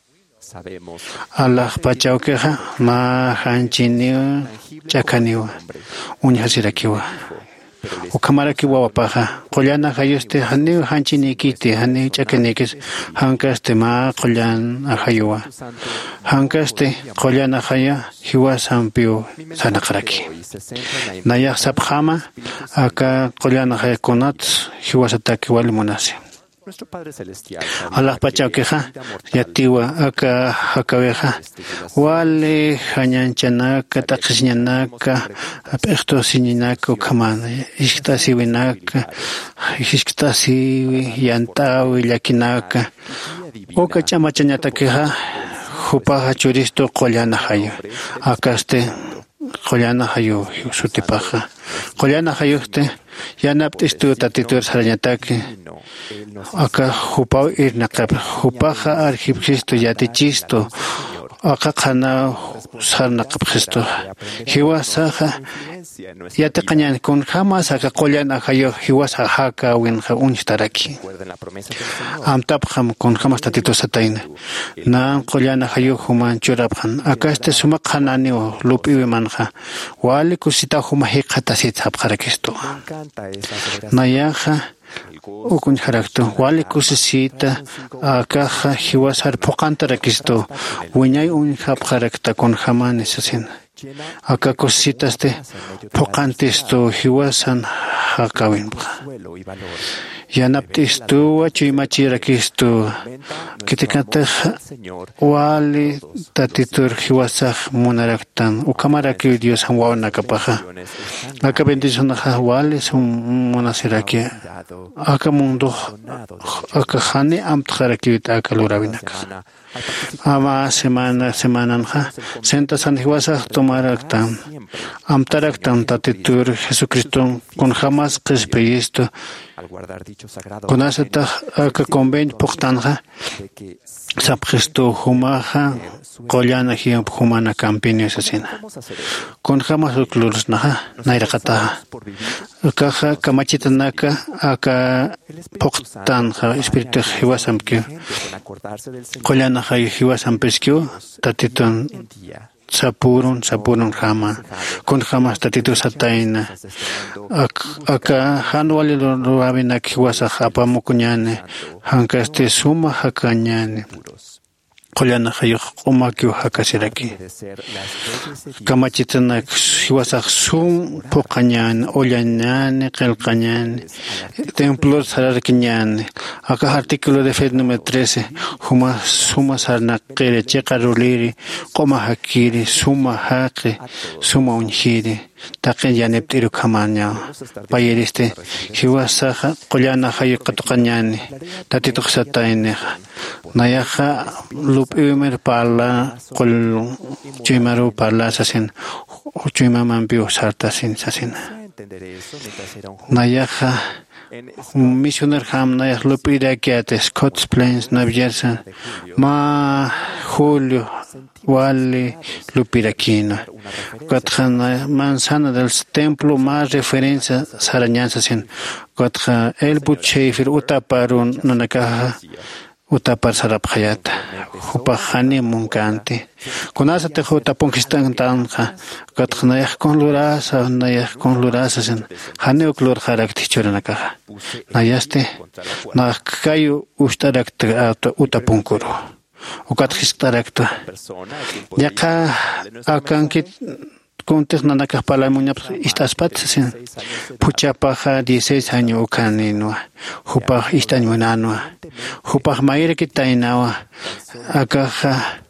Allah Pachaukeja Ma Hanchiniwa Chakaniwa Unyasirakiwa Ukamaraki wawapaja, Kolyana Hayuste, Hanu Hanchinikiti, Hanu Chakenikis, Hankaste Ma Kolyan Ahayua, Hankaste, Kolyana Haya, Hiwa Sampiu, Sanakaraki. Naya Sabhama, Aka Kolyana Hayakonat, Hiwa Sataki Walimonasi. Allah Pachaukeja, Yatiwa, Aka Hakaveja, Wale, Hanyanchanaka, Takisnyanaka, Apechto Sininaka, Kamana, Ishtasi Winaka, Ishtasi Yantau, Yakinaka, Oka Chamachanyatakeja, Hupaha Churisto, Kolyana Hayo, Akaste, Kolyana Hayo, Sutipaja, Kolyana Hayoste, Yanaptistu Tatitur Saranyatake. Aka hupau irnakap hupaja arjipjisto yatichisto aka kana sarnakap jisto hiwa saja Ya te cañan con jamás acá collan a hayo hiwas a haka win ha unstaraki. Amtapjam con jamás tatito sataina. Na collan a hayo human churabhan. Acá este sumakhanani o lupi manja. Wali kusita huma hikatasit habjarakisto. Nayaja. Ukun harakto wali kusisita akaja hiwasar pokantara kisto wiñay un hap harakta con jamanes asin aka cositas de pokantisto hiwasan hakawin yanaptisto achimachira kisto kitikata wali tatitur hiwasaj munaraktan ukamaraki Dios hamwana kapaja aka bendición wali son monasiraki aka mundo aka hani amtjaraki aka luravinaka ama semana semana nja senta san hiwasaj tomaraktan amtaraktan tatitur Jesucristo con jamás respeto con aseta aka conven portanja Sapgesto humaja collana hi humana campinio asesina con jamás uklurs naja nairakata kaja kamachitanaka aka portanja espíritu hiwasam que collana hi hiwasam pesquio tatiton sapurun sapurun jama con jamás tatitu sataina aka hanwali lo abina kiwasa hapamukunyane hankaste suma hakanyane collana hayo umakio hakasiraki kamachitana hiwasa sum pokanyan olyanane kelkanyan templo sararkinyan aka artículo de fe número trece huma suma sarna qere cheqaruliri qoma hakiri suma haqi suma unhiri taqin yaneptiru kamanya payeriste hiwasa collana hayo qatuqanyane tatituq satayne nayaja lupimer pala qol chimaru pala sasin chimaman bio sarta sin sasin nayaja misioner ham nayaj lupira que Scotts Plains Navjersa ma julio wali lupiraquino cuatro manzana del templo más referencia sarañanza sin cuatro el buchefer utaparun nanakaja utapar sarapjayata upajani munkante kunasa te jota ponkistan tanja katnayah con lurasa nayah con lurasa sin hane uklur harakti choranakaja nayaste na kayu ustarakta utapunkuru ukatjistarakta yaka akankit Contes nanaka palamuña estas patas puchapaja dieciséis años ukanino hupaj istañuanano hupaj maire kitainawa akaja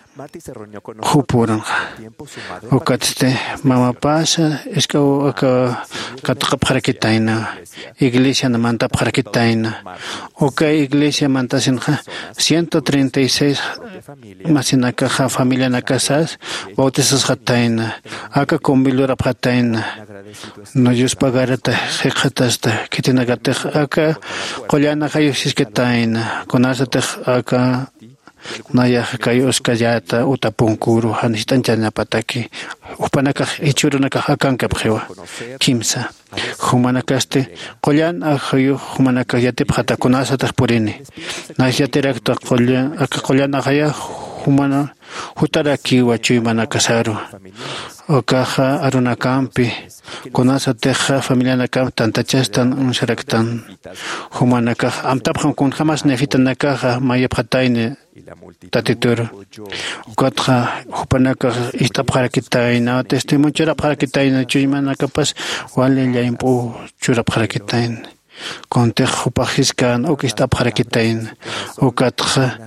hupuran ukatste mama pasa es que aka katqapjara kitaina iglesia namanta pjara kitaina oka iglesia mantasinja ciento treinta y seis masinakaja familia nakasas bautizas jataina aka convilura jataina no yus pagarata hekhatasta kitinagata aka qollana hayusis kitaina konasata aka Naya kayos kayata utapunkuru hanistan chanapataki upanaka ichurunaka hakanka pjewa kimsa humanakaste qollan ahayu humanaka yatip hatakunasa tapurini nasyaterakta qollan aka qollan ahaya humana hutaraki wachuy manakasaru okaja arunakampi kunasa teja familia nakam tantachastan unsharaktan humanaka amtapjan kun jamas nefitan nakaja mayapjataine tatitur cuatro hupanaka istapjara kitaina testimonio chura para kitaina chuymana capaz wale ya impu chura para kitain conte hupajiskan o que istapjara kitain o cuatro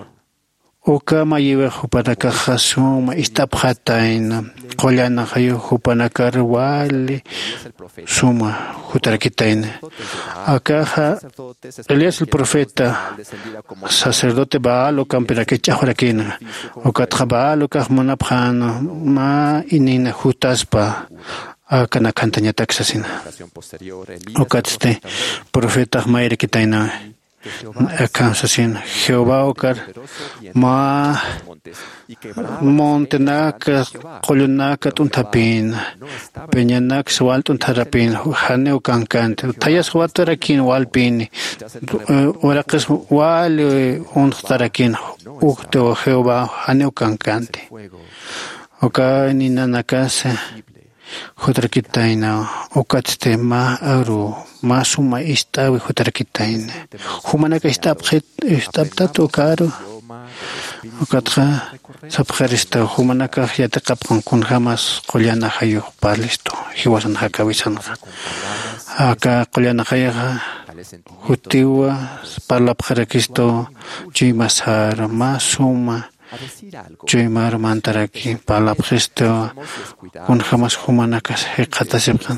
Oka mayewe hupanaka hasuma istapjataina qollana hayo hupanaka wali suma hutarakitaina akaja Elías el profeta sacerdote Baal o camperake chahurakina o katja Baal o kahmonapjano ma inina hutaspa akana kantaña taxasina o katste profeta mayre kitaina Akansasin Jehová okar ma Montenaca, Colunaca, Tuntapin, Peñanax, Waltuntarapin, Haneu Cancante, Tayas Watarakin, Walpin, Oracas Wal, Untarakin, Ucto, Jehová, Haneu Cancante. Oka Ninanacase, Hotrakitaina, Okatste, Ma Aru, Masuma Istawi, Hotrakitaina. Humanaka Istabtato Caro. Okatra, Sapharista, Humanaka, Yatakapon, Kunhamas, Koliana Hayo, Palisto, he was an Hakawisan. Aka Koliana Hayaha, Hutiwa, Palaparakisto, Jimasar, Masuma, Jimar Mantaraki, Palaphisto, Kunhamas Humanakas, Hekatasepkan.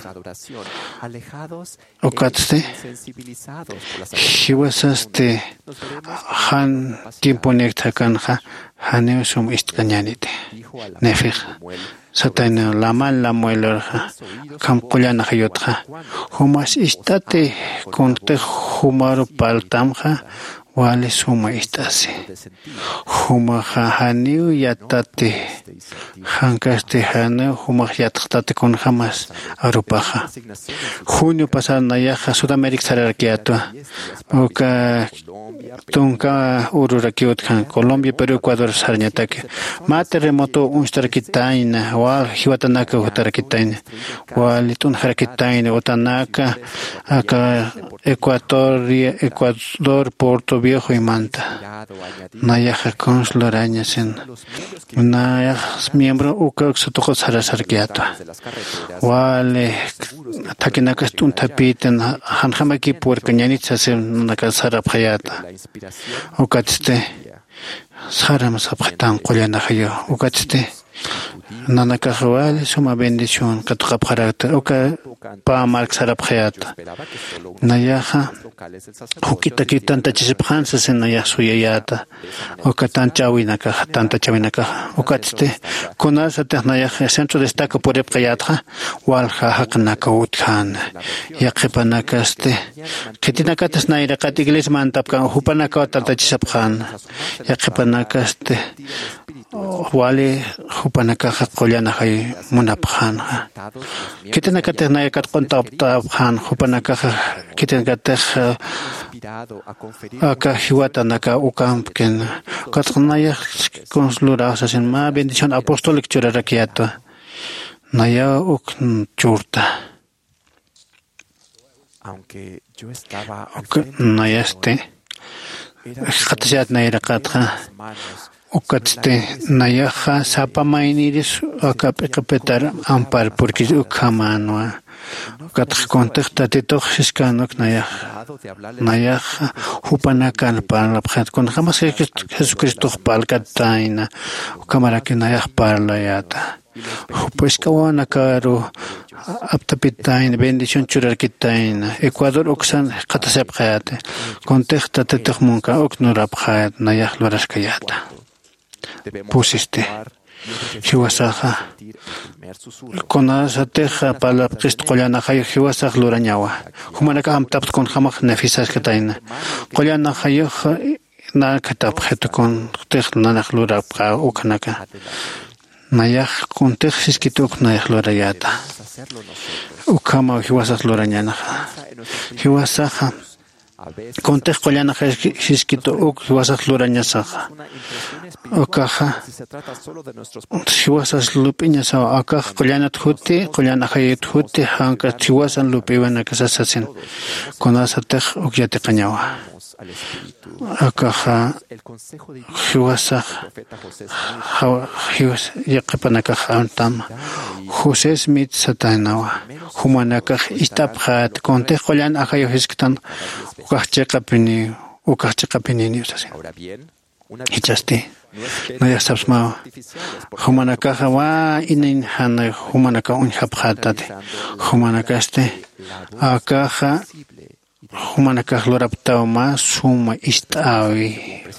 Okatste, he was as the Han Timponecta Kanja, Haneusum Istkanyanite, Nefig, Satana Lama la Mueller, Campuliana Hayotja, Humas Istate, Conte Humaro Paltamja, Wale Suma Istase, Humaja Haniu Yatate, Hancaste Hane, Humajatate con Hamas, Arupaja. Junio pasado Nayaja, Sudamérica Sarakiatua, Oka Tunca Ururakiotjan, Colombia, Perú, Ecuador, Sarñataque. Ma terremoto un starquitaina, Wal Hiwatanaka Utaraquitaina, Wal Itun Haraquitaina, Otanaka, Aka Ecuador, Ecuador, Puerto Viejo y Manta. Nayaja Consular Añasen. Nayaja miembro Uka Sotojo Sarasarquiatua. Wal Takinaka Tuntapiten, Hanhamaki Puercañanitza, Nakasara Payata. Okatste Saram Sapatan Koliana Hayo, Okatste Nanakahawal, Suma bendición, Katukaparata, Oka Pa Mark Sarapayata Nayaha Hukita Kitanta Chisiphansas en Nayasuyayata, Okatan Chawinaka, Tanta Chawinaka, Okatste Kunasa Nayaha, Centro destaca por Epayatra, Walha Hakanaka Uthan, Yakipanakaste, Kitinakatas Naira Katiglis Mantapkan, Hupanaka Tatachisaphan, Yakipanakaste, Wali Hupanaka Koliana Hay Munaphan, Kitinakatas Nayakat Kontaphan, Hupanaka Kitinakatech Aka Hiwatanaka Ukamkin, Katnaya Consularasas en Ma bendición apostólica Churarakiata, Naya Uk Churta. Aunque yo estaba Nayaste, Hatayat Naira Katra, Ukatste, Nayaha, Sapa Mainiris, Akapetar, Ampar, porque Ukamanua. Kat contacta de toxiscanok Nayah Nayah Hupanakan Palaphat con jamás Jesucristo Palcataina, Cámara que Nayah Parlayata. Pues Kawana Caro Aptapitain, bendición Churarkitain, Ecuador Oxan Katasepjate, contacta de Tochmunka Oknurapjat, Nayah Loraskayata. Pusiste. Hiwasaja Konasateja para Cristo Koliana Hayo Hiwasaj Lurañawa. Humanaka Amtapt con Hamach Nefisas Kataina. Koliana Hayo Nakatap Hetu con Tej Nanach Lurapka Ukanaka. Nayach con Texis Kituk Nayach Lurayata. Ukama Hiwasaj Lurañana. Hiwasaja Contej Koliana Hiskito Uk Hiwasaj Lurañasaja. Okaja Chihuasas Lupiñasa, Akaj, Koliana Tjuti, Koliana Hayet Tjuti, Hanka Chihuasan Lupiwana Casasin, Konasatej Ukyate Cañawa. Akaja Chihuasaj Yakipanakaj Antam, José Smith Satanawa, Humanakaj Istaphat, Contej Koliana Hayo Hiskitan, Ukachekapini, Ukachekapini, Hichaste. Naya Sapsma Humanaka wa inin Hana Humanaka Unhaphatate Humanakaste Akaja Humanaka Loraptauma Suma Istawi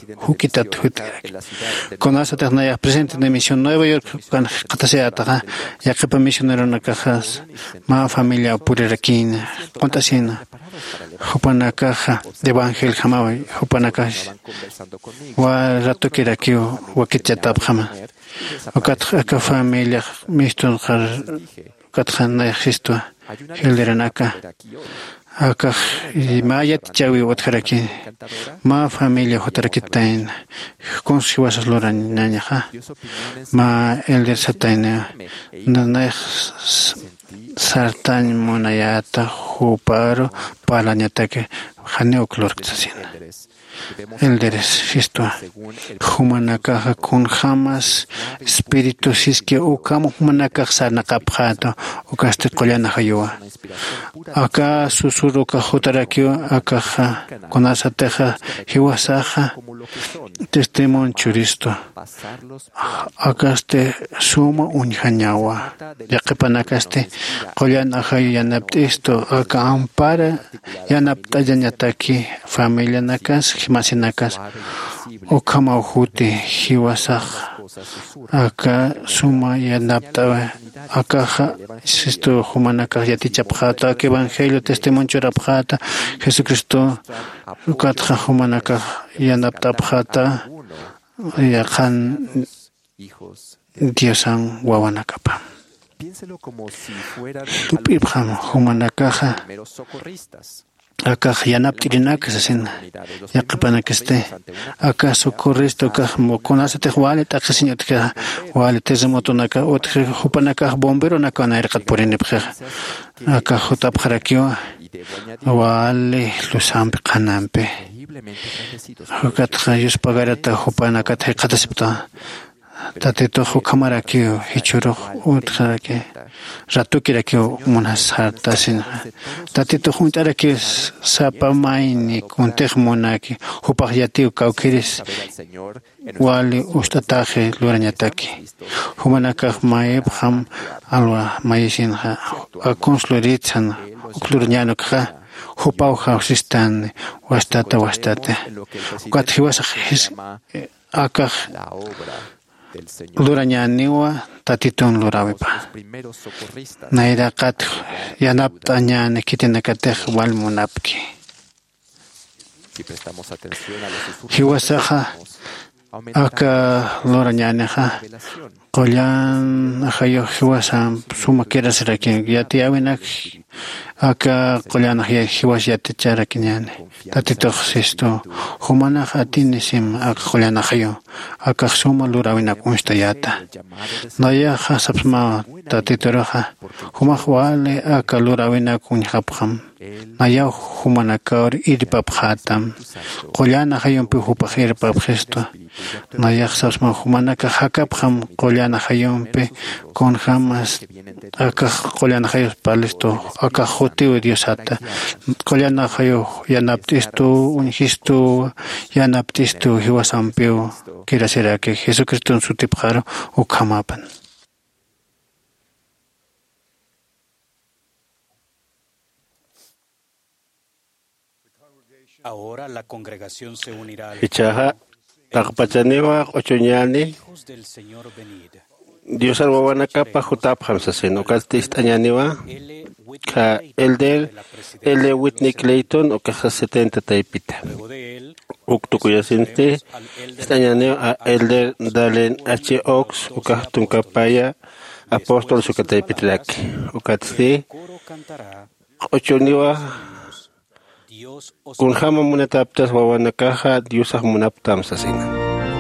Hukitat Hutek. Con esa tecnología presente en Misión Nueva York, con Catasea, ya que para misionero en la cajas, más familia Puriraquina, Contasina, Jupana caja de Evangel Hamawi, Jupana caja, Wa Ratokirakio, Wakichatap Hama, Okat familia, Miston Katjana Histo, Hilderanaka. Acá y Maya Chawi Watharaki, Ma familia Hotarakitain, con si vas a Loran Nanaja, Ma Elder Sataina, Nanaj Sartan Monayata, Huparo, Palanyatake, Haneoclorxasin. Elderes, esto, Humanaka con jamás, espíritu sisque o camo Humanaka Sanakaphato, o Castecolana Hayoa. Acá susurro Cajotarakio, acá con asateja, Hiwasaja, testimonio churisto. Acá este suma unjañawa, ya que panacaste, Colana Hayanaptisto, acá ampara, Yanapta Yanataki, familia Nakas, Masinakas, o Kamauhuti, Hiwasaj, acá suma Yanapta, acá esto Humanaka Yatichapjata, que Evangelio, testimonio churapjata, Jesucristo, Ukatja Humanaka Yanaptapjata, Yakan Diosan Wawanakapa. Tupibham Humanakaja. Acá yanaptirinak asesina, ya que para que esté, acá socorrista, acá moconaste te juale, acá señor te juale, te zemotonaka, o te jupanaka bombero, naka na erkat por enepja, acá jotap jarakio, wale, lusampe, canampe, acá trayos pagarata, jupanaka te catasipta. Tateto Hukamaraki, Hichuro, Utraki, Ratukiraki, Monasartasin, Tateto Huntaraki, Sapamaini, Kuntechmonaki, Hupayati, Kaukiris, Wali, Ustataje, Luranyataki, Humanaka, Maebham, Alwa, Maisinha, a Consluritzan, Uklurnianokha. Hupauha sistan, Wastata, Wastate. What he was his Akach. Luranyaniwa tatiton lurawipa. Naida kat yanapta ñane kitinakatej walmunapki. Hiwasaja aka lurañaneja. Qoyan ajayo hiwasam sumakera serakin yati awinak aka qoyan ajayo hiwas yati charakinyane. Tatito sisto humanaj atinisim aka qoyan ajayo aka suma lurawinak unstayata. Naya hasapsma tatitoroja humaj wale aka lurawinak unjapjam. Naya humanakaur iripapjatam. Qoyan ajayo pihupajir papjesto. Naya hasapsma humanaka hakapjam qoyan Hayompe con jamás acá Colana Hayos Palesto, acá Joteo Diosata, Colana Hayo, Yanaptisto, Ungisto, Yanaptisto, Hiwasampeo, quiera será que Jesucristo en su tipjaro o Kamapan. Ahora la congregación se unirá al Takpachanewa ochoñani Dios alwawanaka pajutap hamsasen okastis añaniwa ka elder L. Whitney Clayton o caja setenta taipita uktukuyasinte estañaneo a elder Dalen H. Ox o caja tuncapaya apóstol sukataipitrak okatsi ochoniwa Kunjama munataptas wawanakaja diosah munaptam sasina.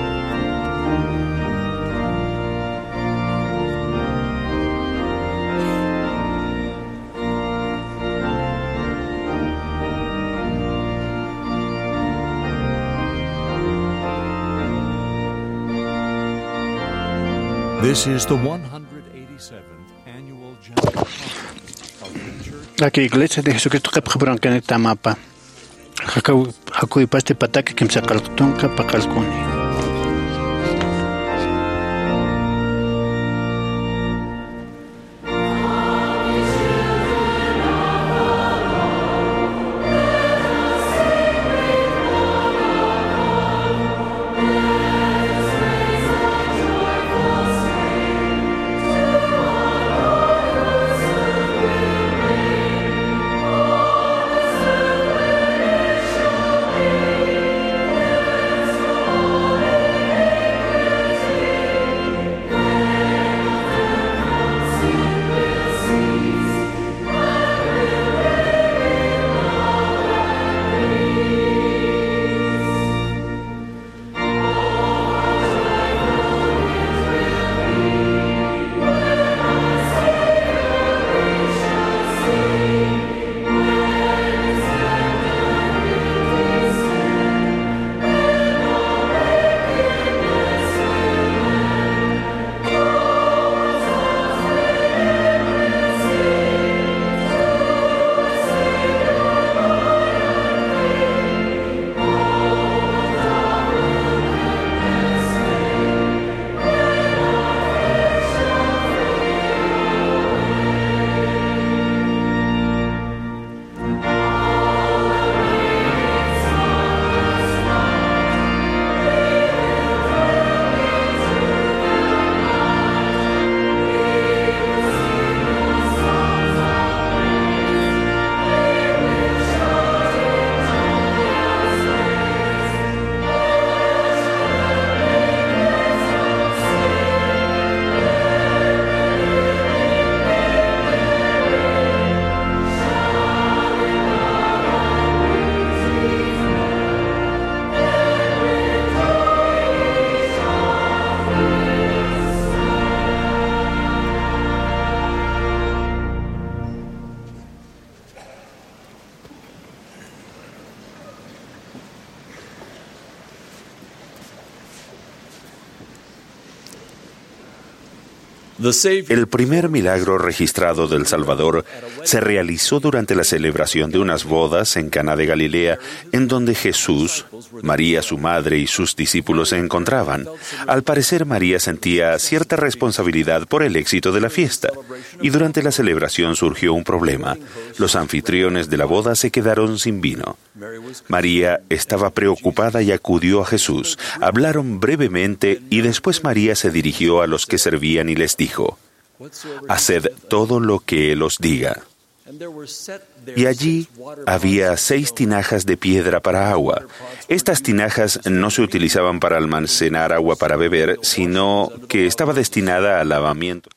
This is the one hundred eighty-seventh annual General Conference of the Church. La iglesia de Jesucristo que prebranca en Tamapa. Hakau hakui paste pataka kimsa kaltunka pakalkuni. El primer milagro registrado del Salvador se realizó durante la celebración de unas bodas en Caná de Galilea, en donde Jesús, María su madre y sus discípulos se encontraban. Al parecer, María sentía cierta responsabilidad por el éxito de la fiesta, y durante la celebración surgió un problema. Los anfitriones de la boda se quedaron sin vino. María estaba preocupada y acudió a Jesús. Hablaron brevemente y después María se dirigió a los que servían y les dijo: «Haced todo lo que Él os diga». Y allí había seis tinajas de piedra para agua. Estas tinajas no se utilizaban para almacenar agua para beber, sino que estaba destinada al lavamiento.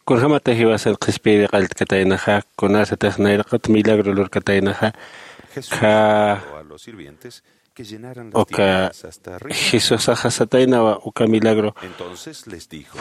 Jesús dijo a los sirvientes que llenaran las tinajas hasta arriba. Entonces les dijo: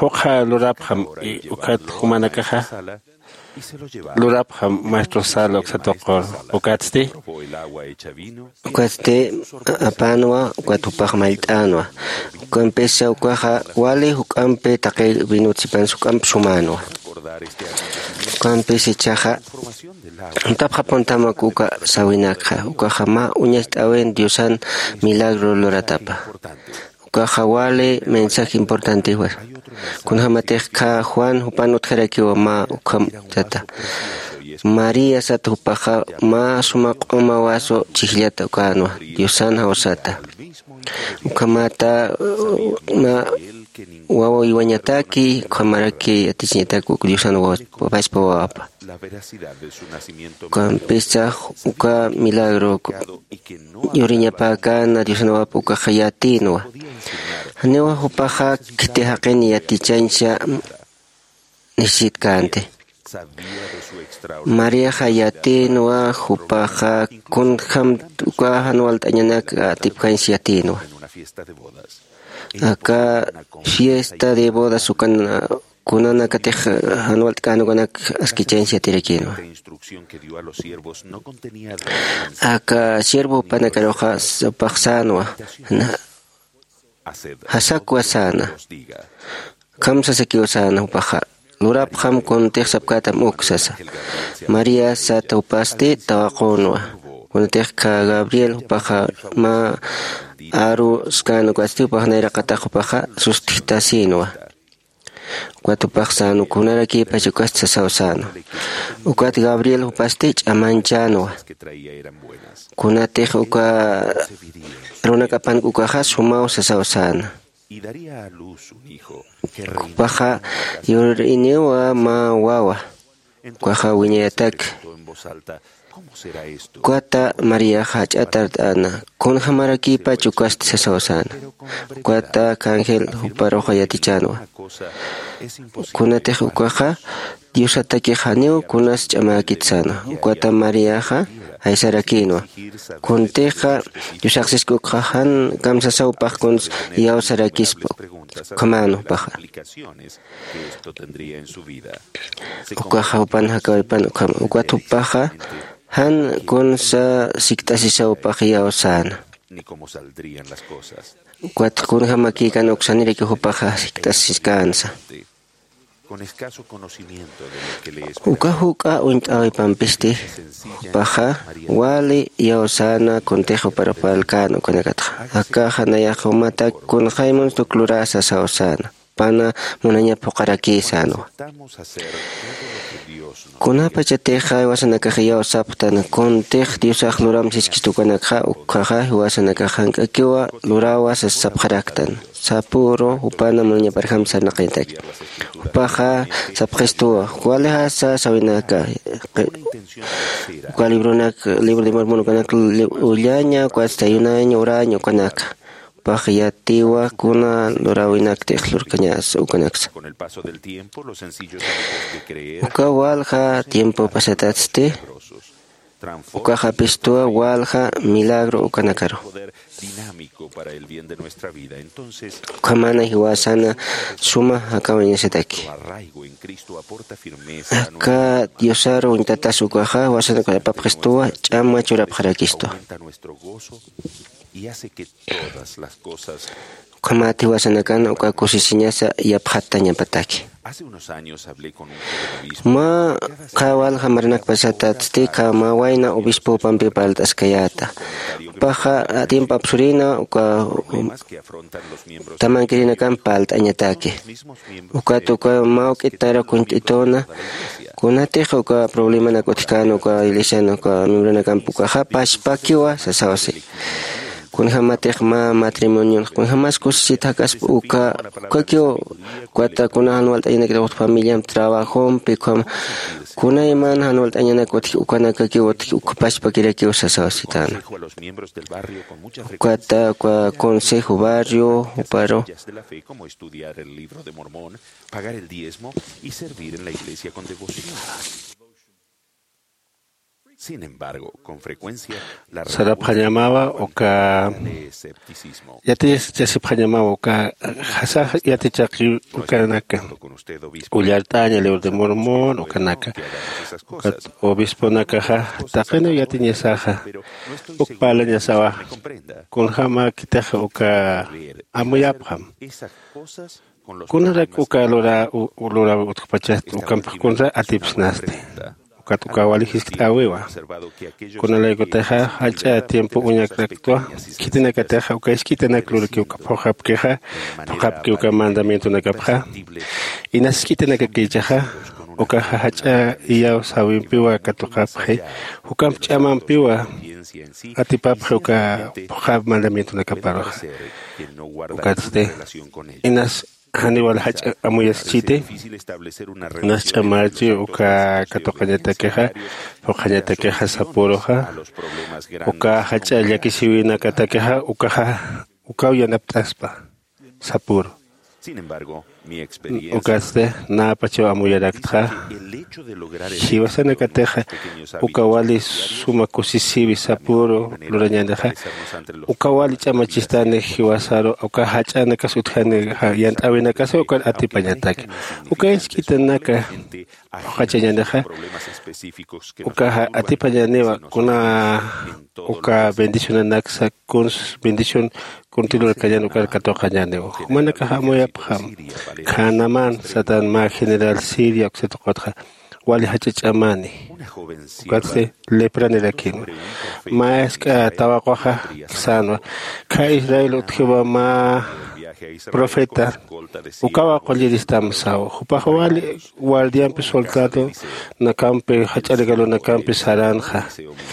y se lo llevaron. maestro Salo Xatokor, Ukatzti, Ukatzti, Apanua, Ukatupak Maltanua, Ukampesa Ukaha, Wale, Ukampe, Take, Vinutsipan, Sukamp Sumanua. Ukampesi Chaja, Untapja Pontama Kuka, Sawinaka, Ukahama, Uñast Awen, Diosan, Milagro Loratapa. Ukahawale, mensaje importante. Kunhamatekha Juan Hupanut Herakiwa ma ukam tata. María Satupaja ma sumak omawaso chihliata ukanwa. Diosan hausata. Ukamata ma wawo iwañataki kamaraki atichiñataku Diosan wapaspa wawapa. Ukampisa uka milagro yuriñapakana Diosan wawapa uka hayatinwa. Hanewa hupaja kite haqeni yatichancha nisit kante. María hayatinwa hupaja kunham uka hanual tañanak tipkansi yatinwa. Acá fiesta de bodas ukan kunana kate hanual tkanu kanak askichansi yatirekinwa. Acá siervo panakaroja sapaksanwa. Hasakwa sana. Kamsa sekiwa sana upaha. Lurap ham kontek sapkatam uksasa. Maria sata upaste tawakonwa. Kontek ka Gabriel upaha ma aru skanu kwasti upaha naira katak upaha sustitasinwa. Kwat upaha sanu kunaraki pachukas sasawsano. Ukat Gabriel upaste chamanjanwa. Kunatek uka runakapan ukaha sumau sasawsana. Kupaha yurinewa ma wawa. Kuaha wiñayatak. Kuata María hachatartana. Kunha maraki pachukast sasawsana. Kuata kangel uparoja yatichanwa. Kunatek ukaha Diosataki haneo kunas chamakitsana. Kuata María ha Aisarakinwa. Kunteja Diosaksis kukahan kamsa saupah kuns yausarakispo. Kamano paha. Ukaha upan hakawipan ukam. Ukatupaha han kunsa siktasi saupah yausana. Ukat kunha makikan uksaniriki upaha siktasi kansa. Ukahuka untawi pampiste paja wali yausana contejo para palcano conecata acá hanaya jomata con jaimon tuclurasa sausana pana munaña pokaraki sano kunapa chateja wasana kajiao saptan contej diosaj luram siskistukanakha ukaja wasana kajanka kiwa lurawas sapjaraktan sapuro upana munaña parham sanaqintak paja sapgestua cuál es esa sabinaka cuál libro libro de mormón kanak ullaña cuesta un año uraño kanaka paja yatiwa kuna lorawinak texlur kañas ukanax con el paso del tiempo los sencillos de creer ukawalja tiempo pasataste ukaja pistua walja milagro ukanakaro dinámico para el bien de nuestra vida. Entonces, kamana hiwasana suma akawañasetaki. Acá diosaro intatazukaja wasana kalapapgestua chama churapjarakisto. Kamati wasana kana uka kusisiñasa yapjataña pataki. Hace unos años hablé con un joven obispo. Ma kawal hamarenak pasata tsti kama waina obispo pampi paltas kayata. Paja tiempo absurina uka taman kirina kan palt anyatake. Uka tuka mau kitara kuntitona kunate uka problema na kotikano uka ilisano uka miembro kan puka hapas pakiwa sasawase. Kun hamate ma matrimonio kun hamas kusita kas uka kakyo kuata kuna anual tayna kita familia trabajo pikom kuna iman anual tayna kot ukana kakyo ukapas pakira kyo sasawasitan kuata kwa consejo barrio paro como estudiar el libro de Mormón, pagar el diezmo y servir en la iglesia con devoción. Sin embargo, con frecuencia la Sarapanyamawa oka yati Sarapanyamawa oka hasa yati chaki oka naka ulyartaña leo de Mormón oka naka obispo naka ha takeno yati nyesaha ukpala nyesawa kunhama kitaha oka amuyapam kunrak oka lora lora utpachas ukampa kunra atipsnaste Katuka wali hiskitawewa. Kuna lego teha hacha tiempo uñak rectua. Kitina kateha uka iskitana klur que uka pohap keha. Pohap que uka mandamiento na kapha. Inas kitana kakejaha. Uka hacha iya sawin piwa katukaphe. Ukam chaman piwa. Atipaphe uka pohap mandamiento na kaparoha. Uka tste. Inas Hannibal hacha amuyas chite nas chamachi uka katokanyata keha pokanyata keha saporoha uka hacha yakisiwina katakeha uka uka yanaptaspa sapuro. Sin embargo, mi experiencia ukaste na pacho amuyarakta shiwasana kateha ukawali suma kusisibi sapuro lurañandeha ukawali chamachistane hiwasaro uka hachana kasuthane yantawina kaso uka atipanyatake uka iskitanaka hachañandeha uka atipañanewa kuna uka bendición naksa kuns bendición Continúa callando que el cato callando. Humana caja muy apam. Kanaman satan ma general Siria que se toca. Wali hachich amani. Ukaste lepra nelakin. Ma es que tabacoja sano. Ka Israel utkiwa ma profeta. Ukawa colliristam sao. Upajo wali guardián soldado na campe hachargalo na campe saranja.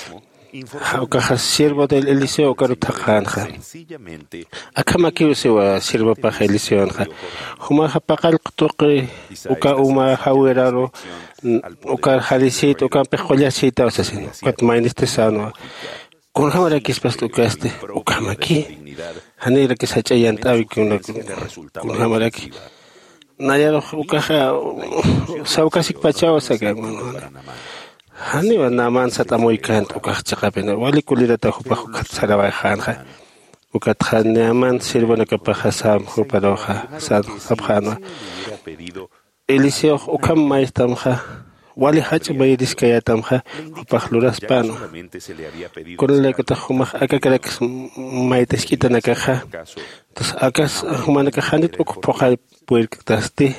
Ukaja siervo del Eliseo Karutakanja. Akama kiusewa siervo paja Eliseo. Huma hapakal kutoke uka uma hawiraro uka halisit uka pejolasita osasin. Kat mainiste sano. Kun hamara kispas ukaste ukama ki. Hanira kisachayan tawi kuna kun hamara ki. Nayaro ukaja saukasik pachao sakan. Hani wa naman sa tamoy kant uka chakapena wali kulira ta hupa hukat saraway khanja ukat khan naman sirvo na kapahasam huparoha sa sabkhana Eliseo ukam maistamha wali hach bayidis kayatamha hupahluras pano kunle kata humah akakalak maites kita nakaha tas akas humana kahanit ukupokal puerktaste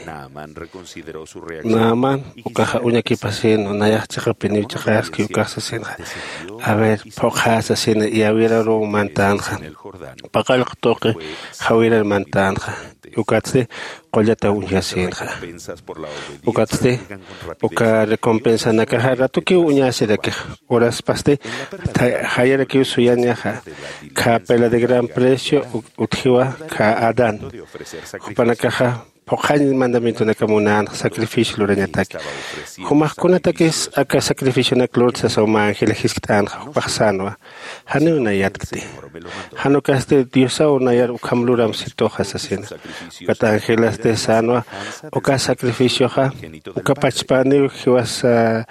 Naaman ukaja uña kipasen unaya chaka peni chaka aski ukasa sena a ver pokasa sena y hubiera ro mantanja pakal toque hubiera mantanja ukatse qollata uña sena ukatse uka recompensa nakaja rato que uña se de que horas paste hayera que usuyanya ka pela de gran precio uthiwa ka adan upanakaja Pokañi mandamiento na kamunan sacrificio lurañataki. Humah kunatakis aka sacrificio na klortsa sa uma ángel hiskitan paksanwa. Hanu na yatkati. Hanu kaste diosa o na yar ukamluram sitoja sa sina. Kata ángelas de sanwa uka sacrificio ha uka pachpani hiwas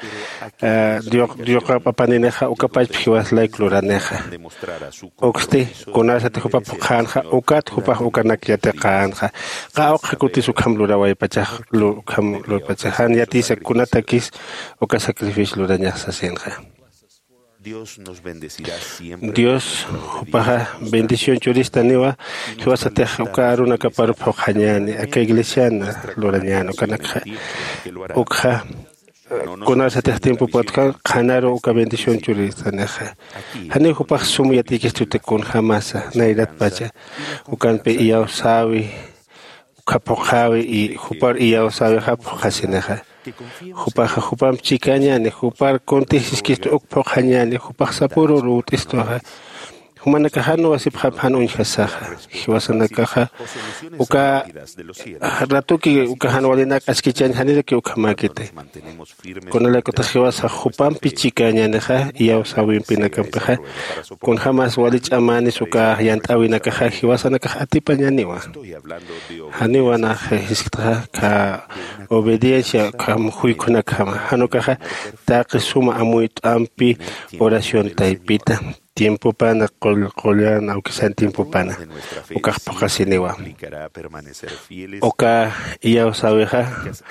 dioka papanineja uka pachpiwas laik luraneja. Okste kunasa te hupa pukanja ukat hupa uka nakyate kanja. Ka okhakutis ukam lura way pachah lu kam lu pachahan yati sa kunatakis uka sacrificio lura nya sa senja. Dios nos bendecirá siempre. Dios upaja bendición churista niwa hiwasa te ukar una kapar pojanyani aka iglesiana loranyano kanakha ukha kuna sa te tiempo podcast kanaro uka bendición churista neja hani upaj sumu yati que te con jamasa nairat pacha ukan pe ia sawi ukapojawi y upar ia sawi hapojaseneja Hupar hupam chikanyani hupar kontis kisto ukpokanyani hupar sapuro rut isto ha humana kahano wasip habhan unhasaha hiwasana kaha uka ratuki ukahan walina askichan hanile ki ukamakite konala kota hiwasa hupam pichikanyani ha iya usawin pinakampaha kon hamas walich amani suka yantawina kaha hiwasana kaha atipanyaniwa haniwa na hiskita ka obediencia kam hui kuna kama hanukaha taqi suma amuit ampi oración taipita tiempo pana col colian aunque sea tiempo pana uka pokasinewa uka iya usaweha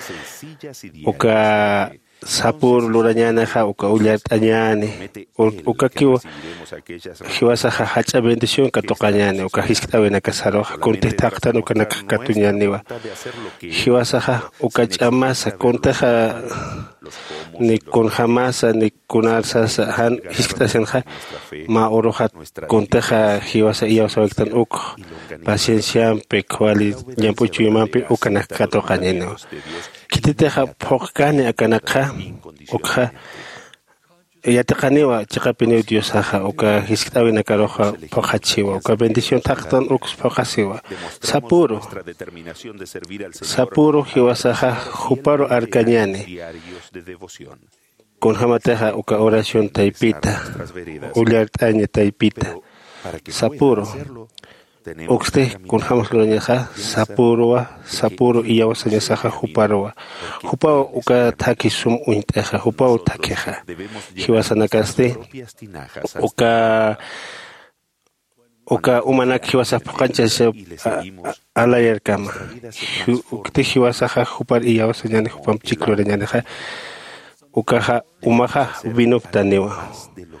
uka sapur luranyana ha uka ulat anyani uka kiwa hiwasa ha hacha bendición katokanyani uka hiskitawena kasaro konte taqtan uka nakatunyaniwa hiwasa ha uka chamasa konte ha ni con jamasa ni con alzas han hiskitasen ha ma orohat konte ha hiwasa iya usawektan uk paciencia pe kwali nyampu chuyampi uka nakatokanyani kitite ha pokane akanaka ukha yataqaniwa chiqapini Dios ha uka hiskitawina karoja pokachiwa uka bendición taqtan uk pokasiwa sapuro sapuro hiwasaha huparo arkañani con hamateja uka oración taipita uliartaña taipita sapuro Oxte con jamas loñaja sapurwa sapuro iya wasañasaja huparwa hupa uka taki sum uinteja hupa utakeja hiwasanakaste uka uka umanak hiwasa pokancha se ala yerkama ukte hiwasaja hupar iya wasañane hupam chikloreñaneja ukaha umaha vinuptanewa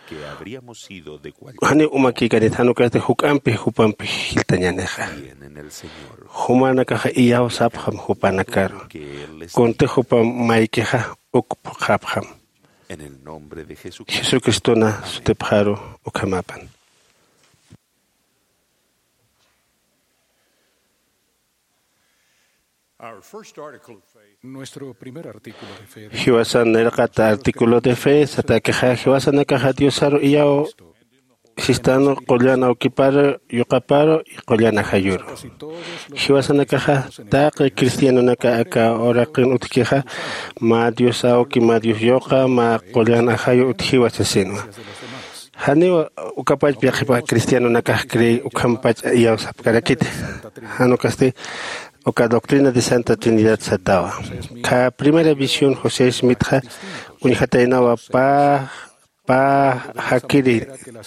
hani umaki kanet hanukaste hukampe hupampe hiltañaneja humana kaha iyao sapham hupanakaro konte hupam maikeja ukpujabham Jesucristo na sutepjaro ukamapan. Nuestro primer artículo de fe. Hiwasan nerkata artículo de fe satakeja hiwasan nakaja diosaro iyao sistano qollana okiparo yuqaparo y qollana hayuro. Hiwasan nakaja taqi cristiano naka aka oraqin utkeja ma diosao ki ma dios yoqa ma qollana hayo uthiwasaseno. Haniwa ukapach piaqipa cristiano naka cree ukampach iyao sapkarakite. Hanukaste Oka doctrina de Santa Trinidad Satawa. Ka primera visión José Smith ha unihatainawa pa pa hakiri.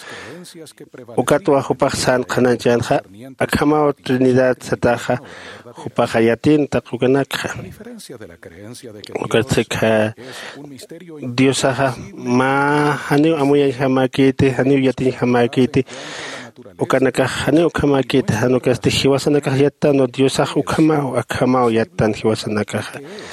Oka tuwa hupach san kananchan ha akhamao Trinidad Sataha hupahayatin takukanakha. Oka tseka Diosaha ma haniu amuyan hamakite haniu yatin hamakite. Ukanaka hani ukamaki tahanuka este hiwasanaka yatta no Diosah ukamao akamao yattan hiwasanaka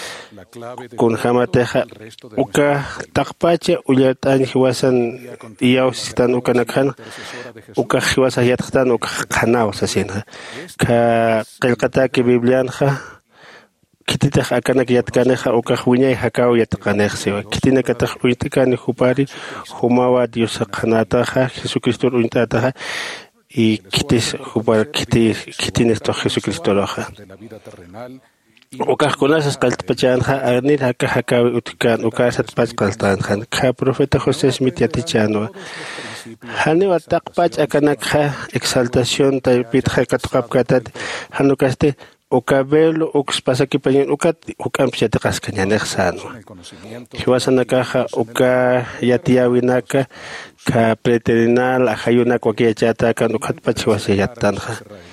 kun hamateja uka taqpache uyatan hiwasan iyaw sitan ukanakan uka hiwasa yattan uka qanao sasinha ka qilqataki biblianha kitita akanak yatkaneja uka huñay hakao yatqanejsiwa kitina kataq uytikani hupari humawa Dios qanataja Jesucristo uintataja y kitis hupar kiti kitines to Jesucristo roja uka kunasas qaltpachanja arnir haka hakawi utkan uka satpach qaltanjan ka profeta José Smith yatichano haniwa taqpach akanak exaltación taipitja katqapkatat hanukaste Uka velo ux pasa que pañen uka ukam psiate kaskanyanek sano. Hiwasanaka uka yatiawinaka ka preterinal ahayuna kwakia chata kan ukat pachiwase yatanja.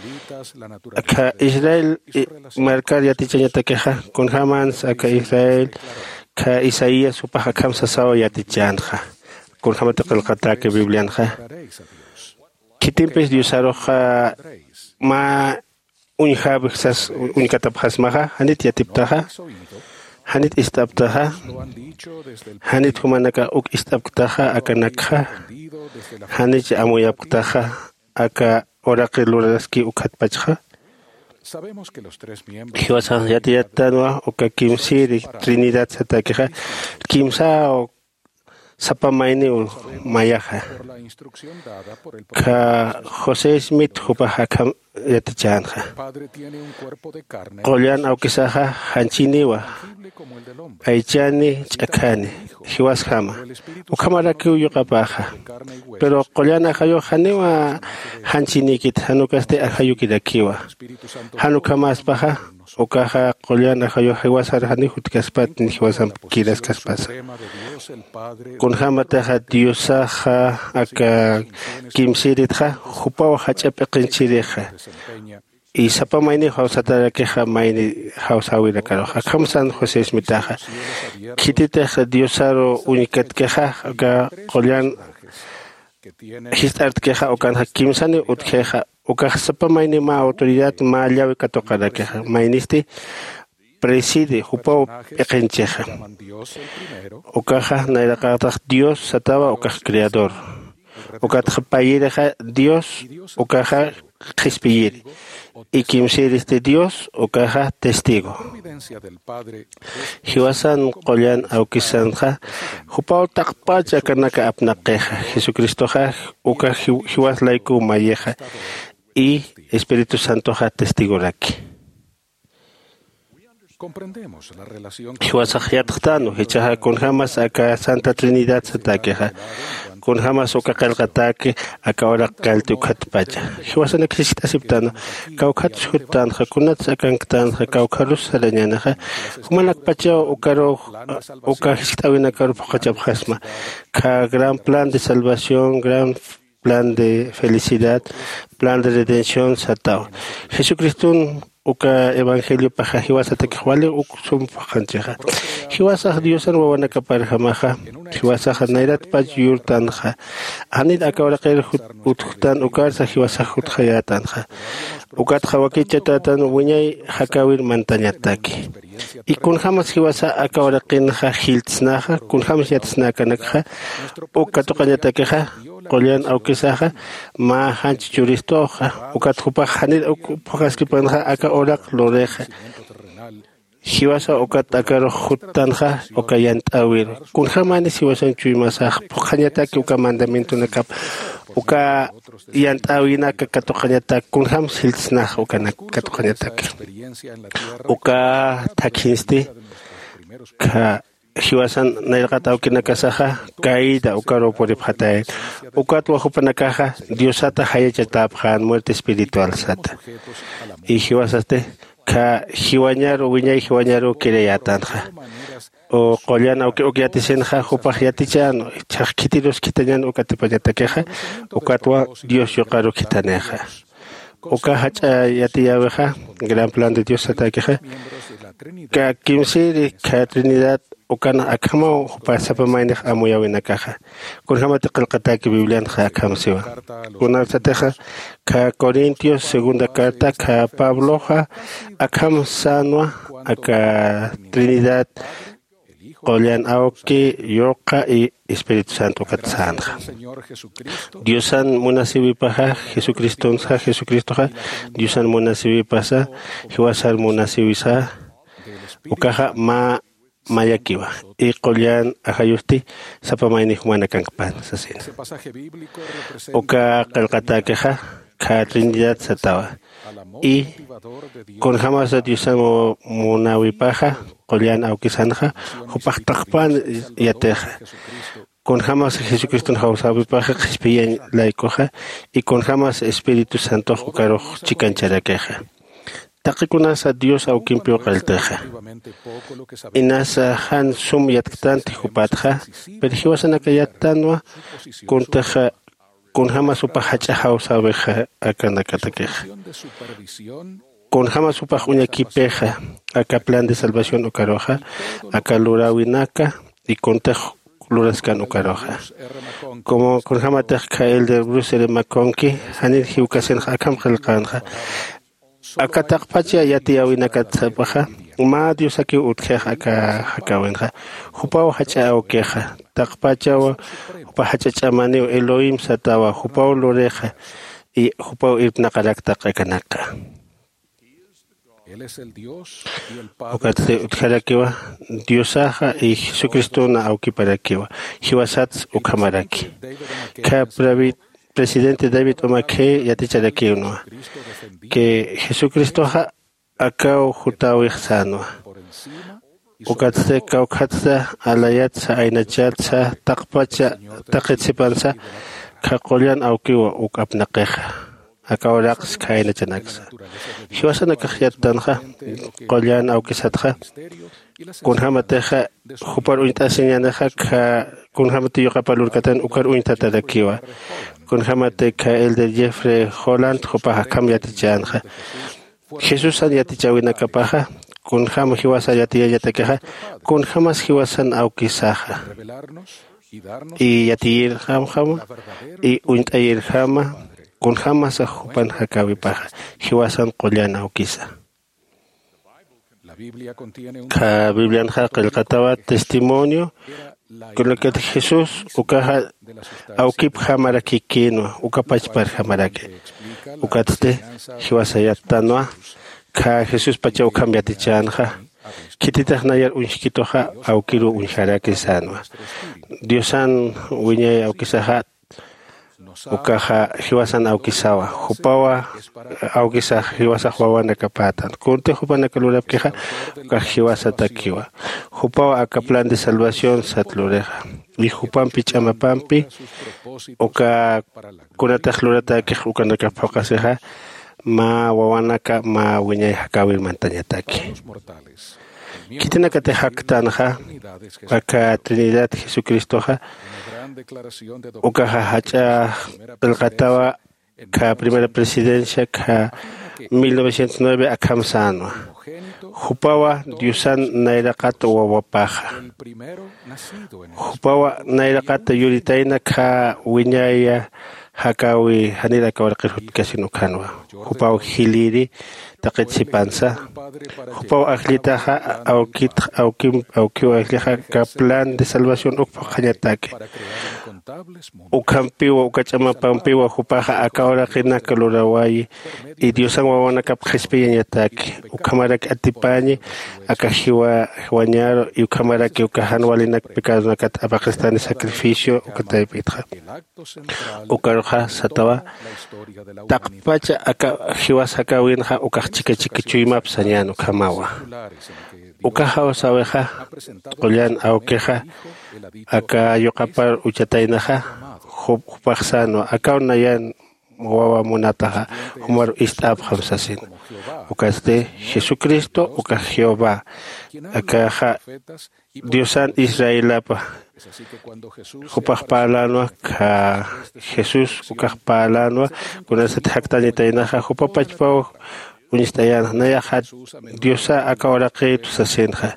Ka Israel marcar yatichanyata keja con Hamans aka Israel ka Isaías upaha kamsa sawa yatichanja. con jamate qalqata que biblianja kitimpes diusaroja ma unjabsas unikatapjas maja hanit yatiptaja hanit istaptaja hanit humanaka uk istaptaja akanakja hanit amuyaptaja aka oraqiluraski ukhatpachja Hiwasan yatiyatanwa oka kimsiri Trinidad satakeja kimsa o sapamaini o mayaja ka José Smith hupa hakam yatichanja qolyan aukisaja hanchiniwa aichani chakani hiwashama ukamaraki uyuqapaja pero qolyan ajayo haniwa hanchinikit hanukaste ajayukidakiwa hanukamaspaja ukaja qolyan ajayo hiwasar hani hutkaspat ni hiwasan kiras kaspasa kunhamataja diosaja aka kimsiritja hupawa hachapeqinchirija y sapamaini hausatara queja maini hausawira karoja kamsan José Smitaja kititeja diosaro unikat queja ga qolyan histart queja okan hakimsani utqueja oka sapamaini ma autoridad ma llave katoqara queja mainisti preside hupao peqencheja okaja nairaqataq Dios sataba okaj creador okatja payireja Dios okaja qhispiyiri y kimsiris de Dios okaja testigo hiwasan qolyan aukisanja hupao taqpacha kanaka apnaqeja Jesucristoja oka hiwas laiku mayeja y Espíritu Santoja testigoraki Comprendemos la relación Hiwasajyatqtanu hichaja con jamás aka Santa Trinidad satakeja con jamás oka qalqatake aka ora qaltu khatpacha hiwasana kristasiptano kaukat shutan hakunat akantan kaukarus salañanaja humanak pacha okaro oka histawina karo paqachapjasma ka gran plan de salvación gran plan de felicidad plan de redención satao Jesucristo uka evangelio paja hiwasata kwale uksum pajancheja hiwasaj diosan wawana kaparjamaja hiwasaj nairat pach yurtanja anit akawra qer utjutan ukarsa hiwasaj utjayatanja ukat khawakichatatan wiñay hakawir mantañataki y kun jamas hiwasa akawra qinja hiltsnaja kun jamas yatsnakanakja ukatoqañatakeja qolyan aukisaja ma hanch churistoja ukat hupa hanit upajaskipanja aka oraq loreja hiwasa ukat akaro hutanja ukayant awir kun jamani hiwasan chuymasaj puqañataki uka mandamiento nakap uka yant awina ka katoqañatak kun ham hiltsnaj uka katoqañatak uka takhinsti ka hiwasan nailqata ukinakasaja caída ukaro poriphatay ukat wajupanakaja diosata hayachatapjan muerte espiritual sata y hiwasaste ka hiwañaro wiñay hiwañaro kireyatanja o qollana ukiatisenja jupaj yatichano chaqkitiros kitañan ukatipañatakeja ukatwa dios yoqaro kitaneja uka hacha yatiyaweja gran plan de dios satakeja ka kimsiri ka Trinidad ukana akamo pasapamainaj amuyawinakaja kun hamata qalqataki biblianja akamsiwa kuna sateja ka Corintios segunda carta ka Pabloja akam sanwa aka Trinidad qolyan auki yoqa y Espíritu Santo katsanja Diosan munasiwipaja Jesucristonja Jesucristoja Diosan munasiwipasa hiwasal munasiwisa ukaja ma mayakiwa y qolyan ajayusti sapamaini humana kankpan sasina uka qalqatakeja ka Trinidad satawa y con jamás diosamo munawipaja qolyan aukisanja hupaj taqpan yateja con jamás Jesucristo hausawipaja qispiyan laikoja y con jamás Espíritu Santo hukaro chikancharakeja taqikunasa Dios aukimpio qalteja inasa han sum yatktanti hupatja pero hiwasanaka yattanwa kuntaja kun jamás upahacha hausaweja akanakatakeja kun jamás upaj uñakipeja aka plan de salvación ukaroja aka lurawinaka y kuntaj luraskan ukaroja. Como con Hamatek el de Bruce de Maconki, Hanil Hiukasen Hakam Helkanja. Akatak Pacha Yatia Winakatsapaja, Ma Diosaki Utkeja Hakawenja, Hupao Hacha Okeja, Takpachawa, Upahachamani Elohim Satawa, Hupao Loreja y Hupao Ipnakarakta Kanaka. Él es el Dios y el Padre. Ukatse utkarakiwa Diosaja y Jesucristo na aukiparakiwa. Hiwasats ukamaraki. Ka presidente David Omake yaticharakiwa. Que Jesucristo ha akao hutao ihsanwa. Ukatse kaukatsa alayatsa ainachatsa takpacha takitsipansa ka qolyan aukiwa ukapnakeja. Akauraks kaina chanaksa. Hiwasana kahyatanja, qolyan aukisatja, kunhamateja, hupar uintaseñanaja, ka kunhamate yoqapalurkatan ukar uintatarakiwa. Kunhamate ka el de Jeffrey Holland, hupaja kam yatichanja. Jesusan yatichawinakapaja, kunhama hiwasa yatiyayatakeja, kunhamas hiwasan aukisaja. Y yatir hamhama, y uintayirhama, con jamás a Jupan Hakavipaja, Hiwasan Kolyana Okisa. La Biblia el Kataba testimonio con lo que Jesús Ukaha Aukip Hamarakikino, Ukapachpar Hamarake, Ukatste, Hiwasayatanoa, Ka Jesús Pachau Kambiatichanja, Kititah Nayar Unshkitoja, Aukiru Unsharake Sanwa. Diosan Wiñay Aukisahat. Ukaha hiwasan aukisawa hupawa aukisa hiwasa huawa nakapatan kunte hupa nakalurap keja uka hiwasa takiwa hupawa aka plan de salvación satlureja y hupan pichama pampi uka kunataj lurata ke uka nakapacaseja ma wawanaka ma wiñay hakawil mantañataki kitina kate haktanja aka Trinidad Jesucristoja Ukaha hacha el Gatawa ka primera presidencia ka mil novecientos nueve a Kamsano. Hupawa Diusan Nairakato Wawapaja. Hupawa Nairakato Yuritaina ka Wiñaya Hakawi Hanira Kawarkirut Kasinukanwa. Hupawa Hiliri Taketsipansa. Hupawa Aklitaja Aukit Aukim Aukiwa Aklija ka plan de salvación Ukpakanyatake. Ukampiwa ukachamapampiwa hupaja akahora kina kalurawayi y Diosan wawana kapjespiñataki ukamarak atipani akajiwa huañaro y ukamarak ukahanwalinak pecado nakat apakistani sacrificio ukataipitra ukaroja satawa takpacha akajiwa sakawinja ukachike chikichuimap sañano kamawa ukahawa saweja qolyan aukeja aka yoqapar uchataynaja hupaxano aka unayan wawa munataja humar istab hamsasin ukaste Jesucristo uka Jehová aka Diosan Israelapa hupaqpalanwa ka Jesús ukaqpalanwa kunasat haktanitaynaja hupapachpaw unistayan nayaja Diosa aka oraqe tusasenja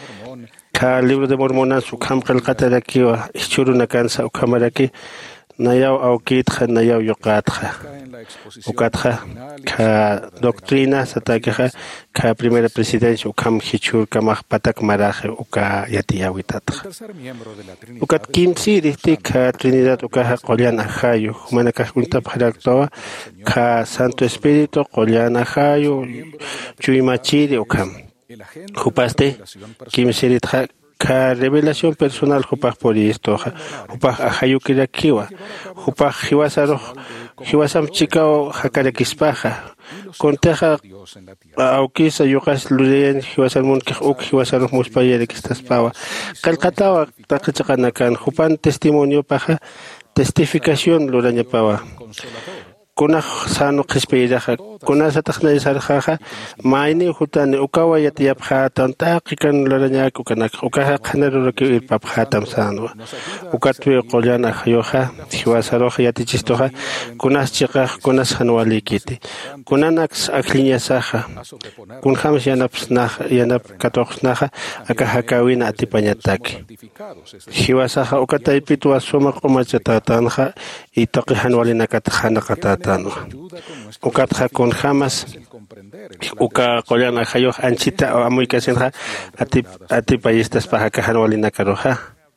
ka libro de Mormona su kamqal qatarakiwa ichuruna kansa ukamaraki nayaw aukitja nayaw yoqatja ukatja ka doctrina satakeja ka primera presidencia ukam hichur kamaj patak maraje uka yatiyawitatja ukat kimsi rihti ka Trinidad ukaja qolyan ajayo humanakaj untapjaraktawa ka Santo Espíritu qolyan ajayo chuimachiri ukam Jupaste, Kimsiritja, ka revelación personal Jupaj por esto, Jupaj Ajayukira Kiwa, Jupaj Hiwasaro, Hiwasam Chikao Hakarakispaja, Conteja Aukisa Yukas Luren, Hiwasamun Kuk, Hiwasaro Muspayere Kistaspawa, Calcatawa, Takachakanakan, Jupan Testimonio Paja, Testificación Lurañapawa. kuna sano qhispiyraqa kuna sataqna sarjaja maini hutani ukawa yatiyapha tanta qikan laraña ukana ukaha qhanaro ki irpapha tamsano ukatwi qollana khyoja hiwasaroja yatichistoja kunas chiqa kunas hanwalikiti kunanak akliñasaja kun khams yanapsna yanap katoqsnaja akahakawina atipañataki hiwasaja ukataypitu asuma qumachatantanja itaqi hanwalinakata hanaqatatano ukatja kun jamas uka qollana khayoj anchita amuikasenja ati atipayistas pajaka hanwalinakaroja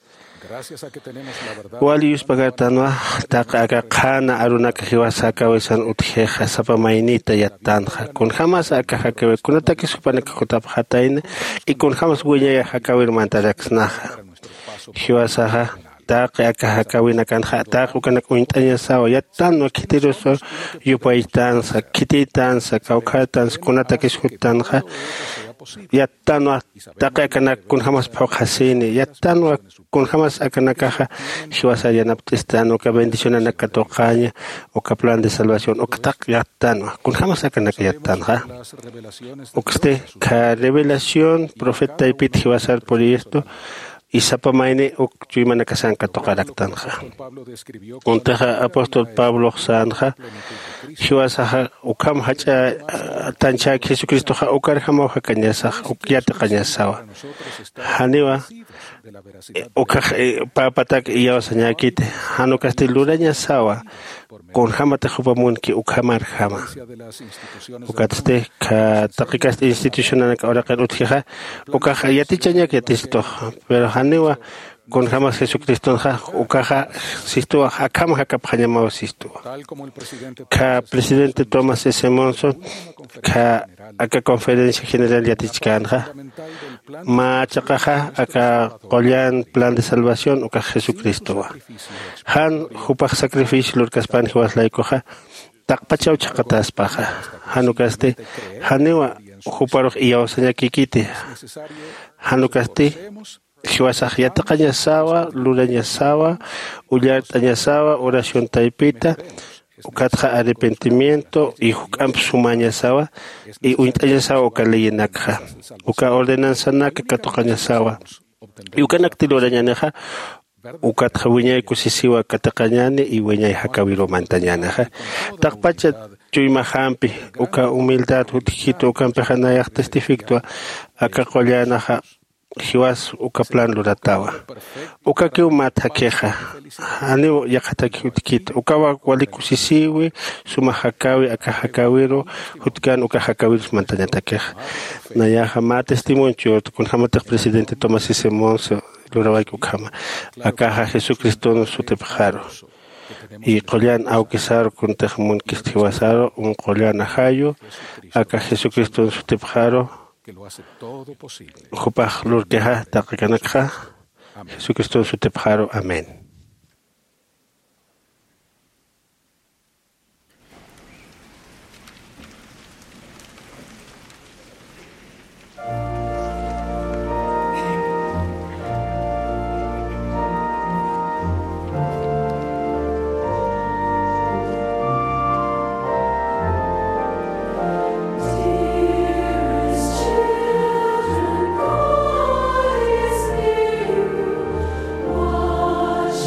Walius pagatanwa taka kana arunaka hiwasaka wesan utjeja sapamainita yatanja kun jamas aka hakawe kunataki supanaka kutap hataine y kun jamas huella hakawe mantaraxnaja hiwasaja taka aka hakawina kanja taka ukana kuintaña sawa yatanwa kitiroso yupaitansa kititansa kaukatansa kunataki sutanja yatanwa taka kana kun jamas paukhasini yatanwa kun jamas akana caja hiwasa yanaptistano ka bendición anaka toqaña o ka plan de salvación o tak yatanwa kun jamas akana yatanja ukste ka revelación profeta ipit hiwasar por esto y sapamaine uk chuimana kasanka toqaraktanja untaja apóstol Pablo sanja hiwasaja ukam hacha tancha Jesucristo ja ukar hama hakanyasa ukyata kanyasawa haniwa ukaj papatak iyawasañakite hanu kastiluraña sawa con hama tajupamun ki ukhamar hama ukatste ka taqikas institucional ka oraqan utjija ukaj yatichaña que tisto pero haniwa con jamás Jesucristo ja ukaja sisto hakam hakaphañama sisto ka presidente Thomas S. Monson ka aka conferencia general yatichkanja ma chaqaja aka qollan plan de salvación uka Jesucristo han hupaq sacrificio lurkaspan hiwaslaikoja taqpachaw chaqataspaja hanukaste haniwa huparuq iyawasañakikiti hanukaste hiwasaj yataqañasawa lurañasawa ullart'añasawa oración taipita ukatja arrepentimiento y huk'amp sumañasawa y uint'añasawa uka leyinakja uka ordenanzanaka katoqañasawa y ukanaktilurañanaja ukatja wiñay kusisiwa kataqañani y wiñay hakawiro mantañanaja taqpacha chuyma hampi uka humildad hutijito ukampi hanayaq testifictua aka qollanaja hiwas uka plan luratawa uka kiu mata queja aniu yakataki utkit ukawa walikusisiwi suma hakawi aka hakawiro hutkan uka hakawiro mantañata queja nayaja ma testimonio kun hamatak presidente Thomas S. Monson luraway ukama aka Jesucristo no sutepjaro y qollan aukisar kun tajmun kistiwasaro un qollan ahayo aka Jesucristo no sutepjaro que lo hace todo posible. Jupaj lurkeja taqikanakja Jesucristo sutepjaro amén. Wash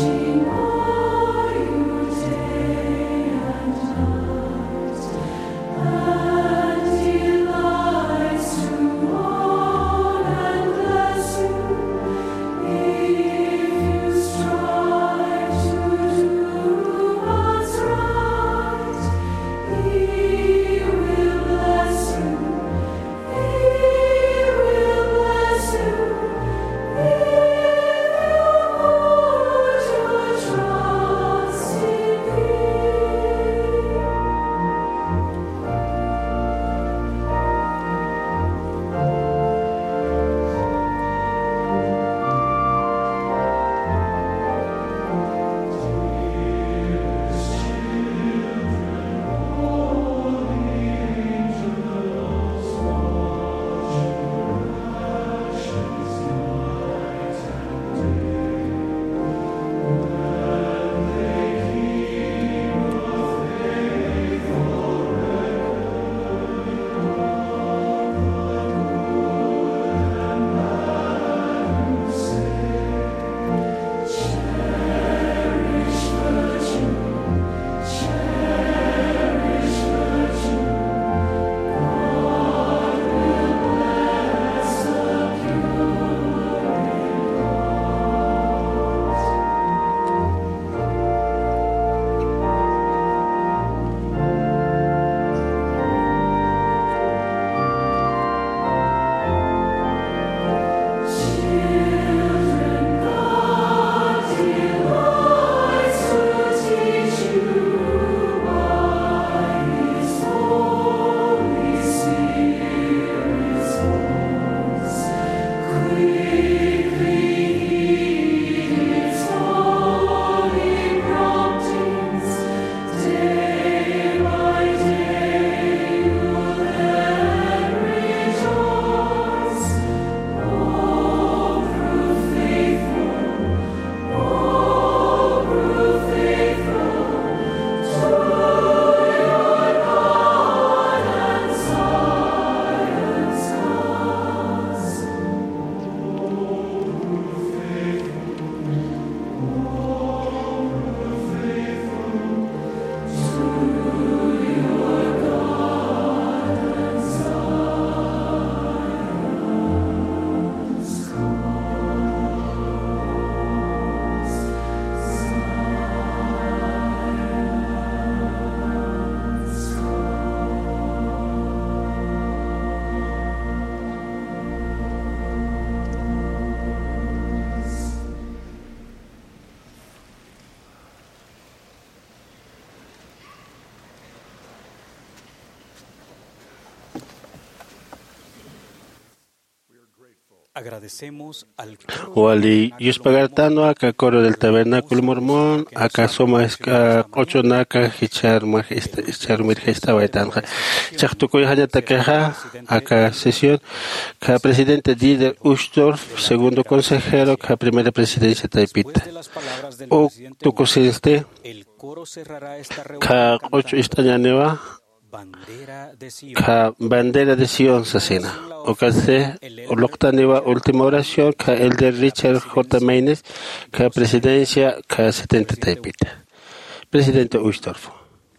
Agradecemos al Wali Yuspagartano, acá coro del tabernáculo mormón, acá somos ocho naka, hichar hichar mirgesta baitanja. Chachtukoy hayatakeja, acá sesión, acá presidente Dieter Uchtdorf, segundo consejero, acá primera presidencia Taipita. O tu consiste, acá ocho istañaneva, acá bandera de Sion sasina. Ocase, Oloctaneva, última oración, que el de Richard J. Maynes, que presidencia, que setenta Taipita. Presidente Uchtdorf.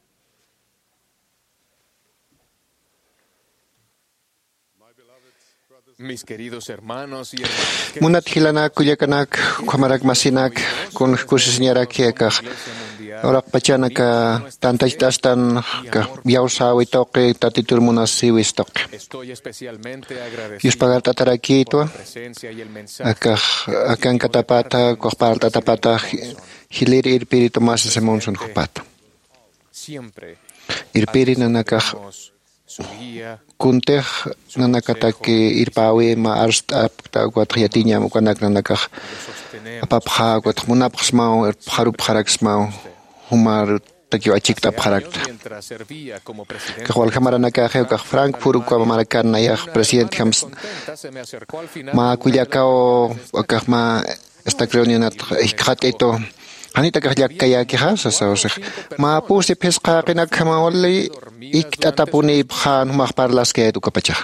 Mis queridos hermanos y hermanas. Munat hilana kuyakanak, kwamarak masinak, kun kusinyara kiekak. Orak pachana ka tantastastan ka biausa witoke tatitur munasiwis toke. Estoy especialmente agradecido Yuspagar tataraki to. Akah akan katapata kohpar tatapata hilir irpiri tomas semonson khopata. Siempre Irpiri nanakah kunteh nanakataki irpawi ma arstap ta guatriatinya mukanak nanakah apapha guat munapxmao irpharup kharaksmao humar takio achik tap kharakta kahwal khamara nakah ka Frankfurt ko marakan nayah president khams ma kuyakao akahma esta reunionat ikhateto Anita kahjak kaya kihasa sa usik. Maapusi pesqa kinakama wali iktatapuni bhan humahparlas kaya tu kapachah.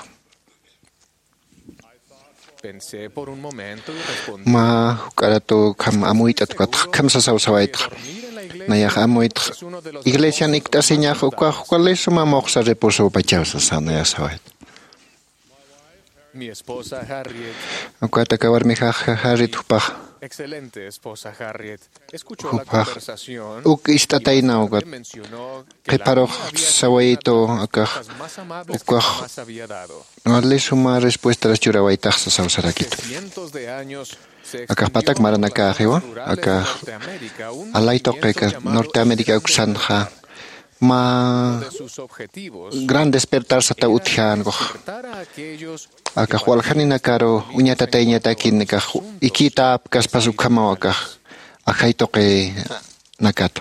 Pensé por un momento y respondí. Ma karato kam amuit at kat kam sa sa sawait. Naya amuit iglesia niktasinya ukwa kwalesu ma moxa reposo pachah sa sa naya sawait. Mi esposa Harriet. Akwata kawar mi Harriet upah. Excelente esposa Harriet. Escuchó la conversación. Uk istataina ugat. Preparo sawaito akah. Ukah. Wali suma respuesta las churawaitas sa sausarakit. Akah patak maranaka hewa. Akah alay toke ka Norteamérica uksanja. Ma gran despertar sa ta uthan ko. Akah walhanina karo unyata tainya takin ka ikitap kas pasukama akah akhay toke nakat.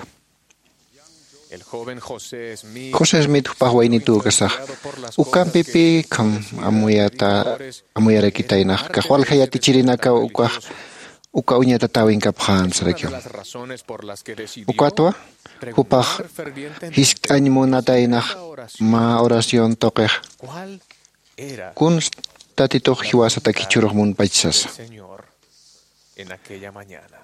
El joven José Smith. José Smith pahwaini tu kasah. Ukam pipi kam amuyata amuyare kitaina ka walhayati chirina ka ukah uka unyata tawin ka phan sarakyo. Ukatwa Upah hisk animo nataina ma oración toque. Kun tatito hiwasa takichurok mun pachas. En aquella mañana.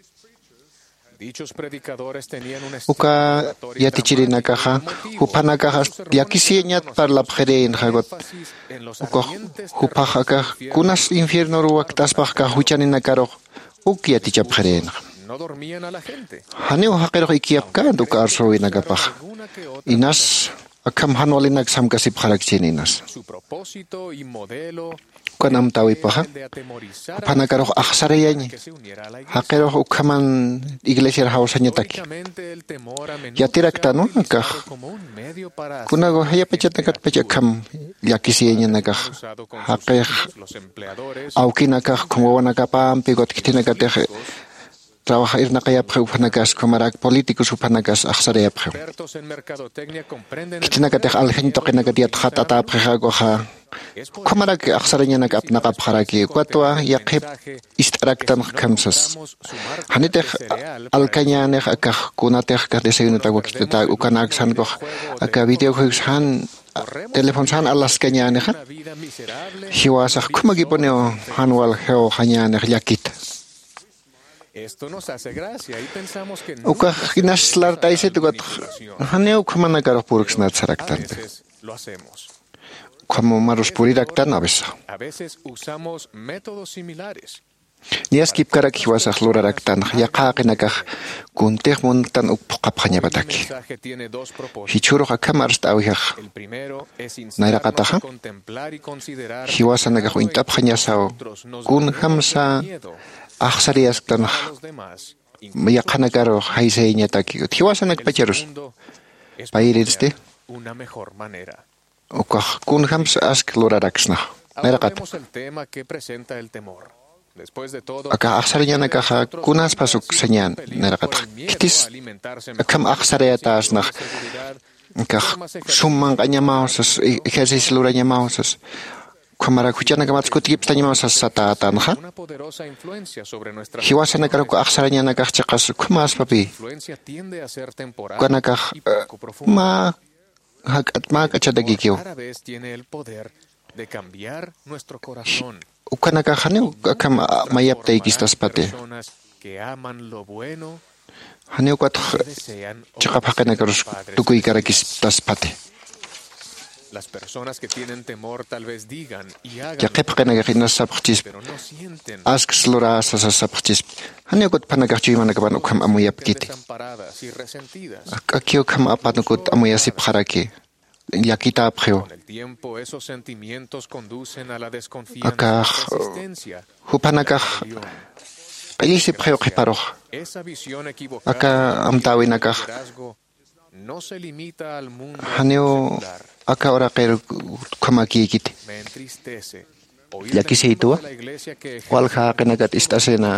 Dichos predicadores tenían un Uka yatichirina kaha upana kaha yakisiñat par la pjerein hagot. Uka upah ka kunas infierno ruak tasbah ka huchanina karo ukia ticha pjerein. No dormían a la gente. Haneo hakero ikiap ka do karso inagapah. Inas akam hanolinak samkasip kharakchininas. Su propósito y modelo kanam tawi paha. Panakaro akhsarayani. Hakero ukaman iglesia hausanya taki. Yatirakta no akah. Kunago haya pechatakat pechakam yakisienya nakah. Hakeh aukinakah kumwanakapam pigot kitinakateh. Trabaja irna kaya panagas komarak políticos upanagas akhsare apre. Kitina kateh alhento kinagadiat khatata aprehagoha. Komarak akhsarenya nak apna kapharaki kwatwa yaqib istaraktan khamsas. Haniteh alkanya nek akah kunateh ka desayuno tagwakita ukanak san go aka video khan telepon san alas kanya nek. Hiwasah kumagi poneo hanwal heo hanya nek yakit. Esto nos hace gracia y pensamos que no. Uka hinaslar taise tugat haneu kumana karo purks nat saraktan. Lo hacemos. Como maros puriraktan abesa. A veces usamos métodos similares. Nias kip karak hiwasah loraraktan yaqaqinakah kunteh muntan upqapkhanya bataki. Hichuro akamarst awih. El primero es Nairaqataha. contemplar y considerar Hiwasanakah intapkhanya sao kun hamsa akhsarias tan yaqanakaro haiseinya taki. Hiwasanak pacherus. Pairiste. Una mejor manera. Ukah kun hamsa ask loraraksna. Neraqat. el tema que presenta el temor. Después de todo, Aka aksarayana kaha kunas pasuk senyan neraqat. Kitis akam aksarayatas nach. Kah sumang kanyamausas ikhasis luranyamausas. Kamara kuchana kamat kutip tanyamausas satatan ha. una poderosa influencia sobre nuestra Hiwasana karuku aksarayana kah chakas kumas papi. influencia tiende a ser temporal Kana kah y poco profunda. ma hakat ma kachadagikyo. Cada vez tiene el poder de cambiar nuestro corazón. Ukana kah haneu akam mayap taikistas pate. Personas que aman lo bueno Haneu kat desean chakapakana karus tukui karakistas pate. Las personas que tienen temor tal vez digan y hagan, Yakepakana kakinas sapchis. pero no sienten, Ask slora sasa sapchis. Haneu kat panagachimana kaban ukam amuyap kiti. desamparadas y resentidas. Akio kam apanukut amuyasip haraki. Yakita apgeo. Con el tiempo, esos sentimientos conducen a la desconfianza, Akah resistencia, hupanakah qayisip geo qiparoh. esa visión equivocada Aka amtawinakah del liderazgo no se limita al mundo haneo secular. aka ora qer kamakikiti. Me entristece oír Yakiseitua de la iglesia que walha qenakat istasena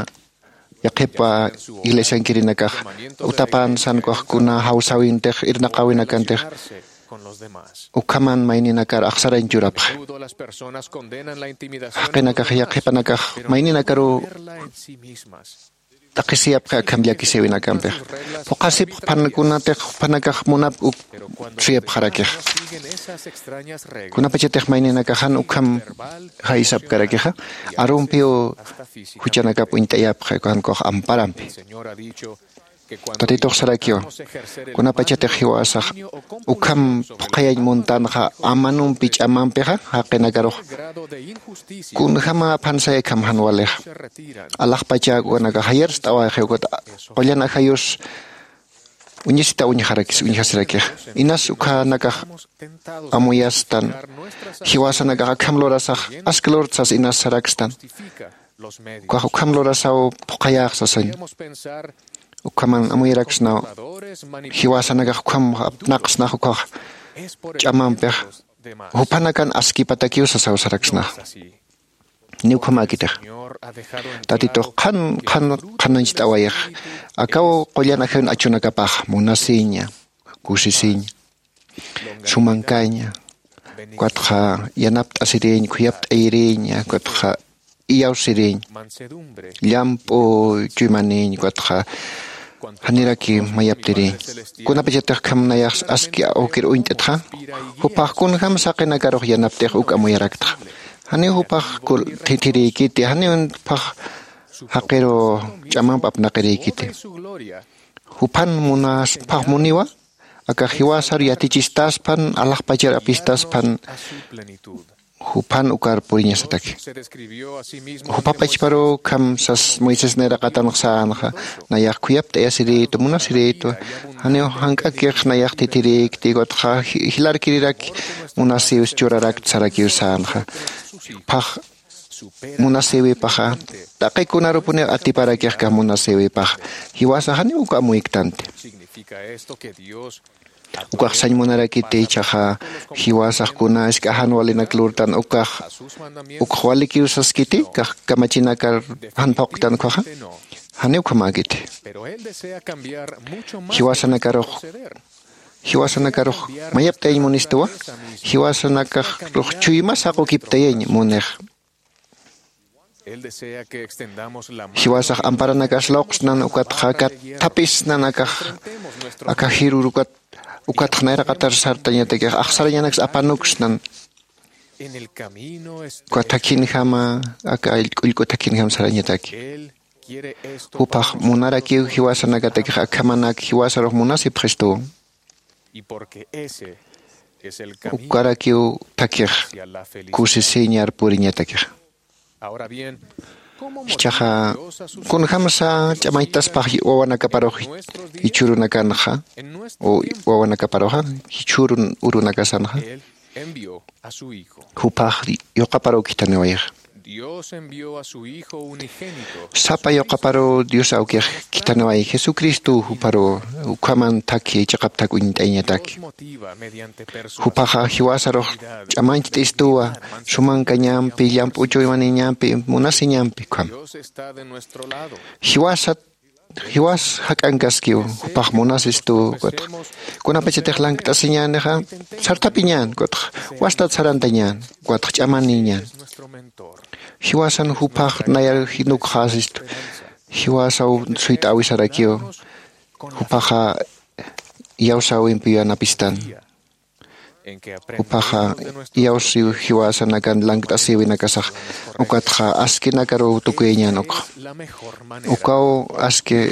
yaqipa iglesia kirinakah utapan san koh kuna hausawinteh irnaqawinakanteh con los demás. ukaman maininakar aksarain juraph. A menudo las personas condenan la intimidación Qenakah yaqipanakah maininakaru verla en sí mismas. takisiap ka kambia kisewina kampeh. Pokasip pankunateh panakah munap uk siap harakeh. Siguen esas extrañas reglas Kuna pacheteh maininakahan ukam haisap karakeh. Arumpio hujanakap uintayap kan koh amparampi. El Señor ha dicho que cuando Tatitoh sarakyo. Kuna pacheteh hiwasah ukam pokayay montanha amanum pich amampeha haqenakaroh. grado de injusticia Kun hama pansay kam hanwaleh. se retiran, Allah pacha kunaga hayar stawa hegot qolyana hayus unyisita unyaharakis unyahasirakeh. Inas ukanaka amuyastan hiwasanaga kamlorasah asklortsas inas sarakstan. justifica los medios. Kwa kamlorasao pokayak sasan. Podemos pensar Ukaman amuyaraksna valores hiwasanaga kam naqsna ukah es por el chamampeh. demás. Hupanakan aski patakiu sasaw saraksna. Así, Niu kamakiteh. Señor ha dejado en Tatito kan kan kananchit awayah. Akaw qolyana hen achunakapah munasinya, kusisinya, sumangkanya. Kuatha yanapt asirin kuyapt airinya kuatha iyaw sirin. mansedumbre, Lampo chumanin kuatha haniraki mayaptiri. Kuna pechetah kam nayas aski aukir uintetha. Hupah kun kam sakena karoh yanapteh uk amuyarakta. Hani hupah kul titiri kiti hani un pah hakero chamam pap nakeri kiti. su gloria, Hupan munas pah muniwa aka hiwasar yatichistas pan Allah pajar apistas pan a su plenitud. hupan ukar purinya sataki. Se describió a sí mismo Hupapach paro kam sas Moises nera katan saan ha nayak kuyap ta yasiri to muna siri to hani hangka kek nayak titiri kiti got ha hilar kirirak munasius churarak saraki usaan ha pah munasiwi paha takai kunaro pune ati para kek ka munasiwi pah hiwasa hani uka muiktante significa esto que Dios ukah sañ munaraki te chaha hiwasah kuna iskahan walina klurtan ukah ukhwali kiusas kiti kah kamachinakar hanpoktan koha hani ukamagite pero él desea cambiar mucho más hiwasana karoh hiwasana karoh mayap tay munistawa hiwasana kah roh chuymas ako kiptayen muneh él desea que extendamos la mano hiwasah amparanakas loqsnan ukat hakat tapis nanakah akahirurukat ukat khnera katar sartanya tege aksaranyanax apanuksnan en el camino es Kuatakin hama aka ilko takin ham saranya taki él quiere esto hupah munaraki hiwasana kataki akamanak hiwasaroh munasi presto y porque ese es el camino ukaraki takir hacia la felicidad. kusisinyar purinya takir Ahora bien, ¿cómo Chaha kun hamsa chamaitas pah wawana kaparoh hichuruna kanha o wawana kaparoha hichurun uruna kasanha él envió a su hijo? hupah yo kaparo kitane wayah Dios envió a su Hijo unigénito. Sapayo kaparo Dios auke kitanawai Jesucristo huparo ukaman taki chakaptak uintaiñataki. Hupaja hiwasaro chamanchit istua suman kañampi llampucho imaniñampi munasiñampi kam. Dios está de nuestro lado. Hiwasat hiwas hakankaskiu hupaj munasistu kot. Kuna pechetej lang tasiñaneja sartapiñan kot. Wastat sarantañan kot chamaniñan. Hiwasan hupaj nayar hinuk hasist. Hiwasau suit awisarakio. Hupaja yausau impian apistan. Hupaja yausiu hiwasan akan lang tasiwinakasaj. Ukatja askinakaro tukueñanok. Ukao aske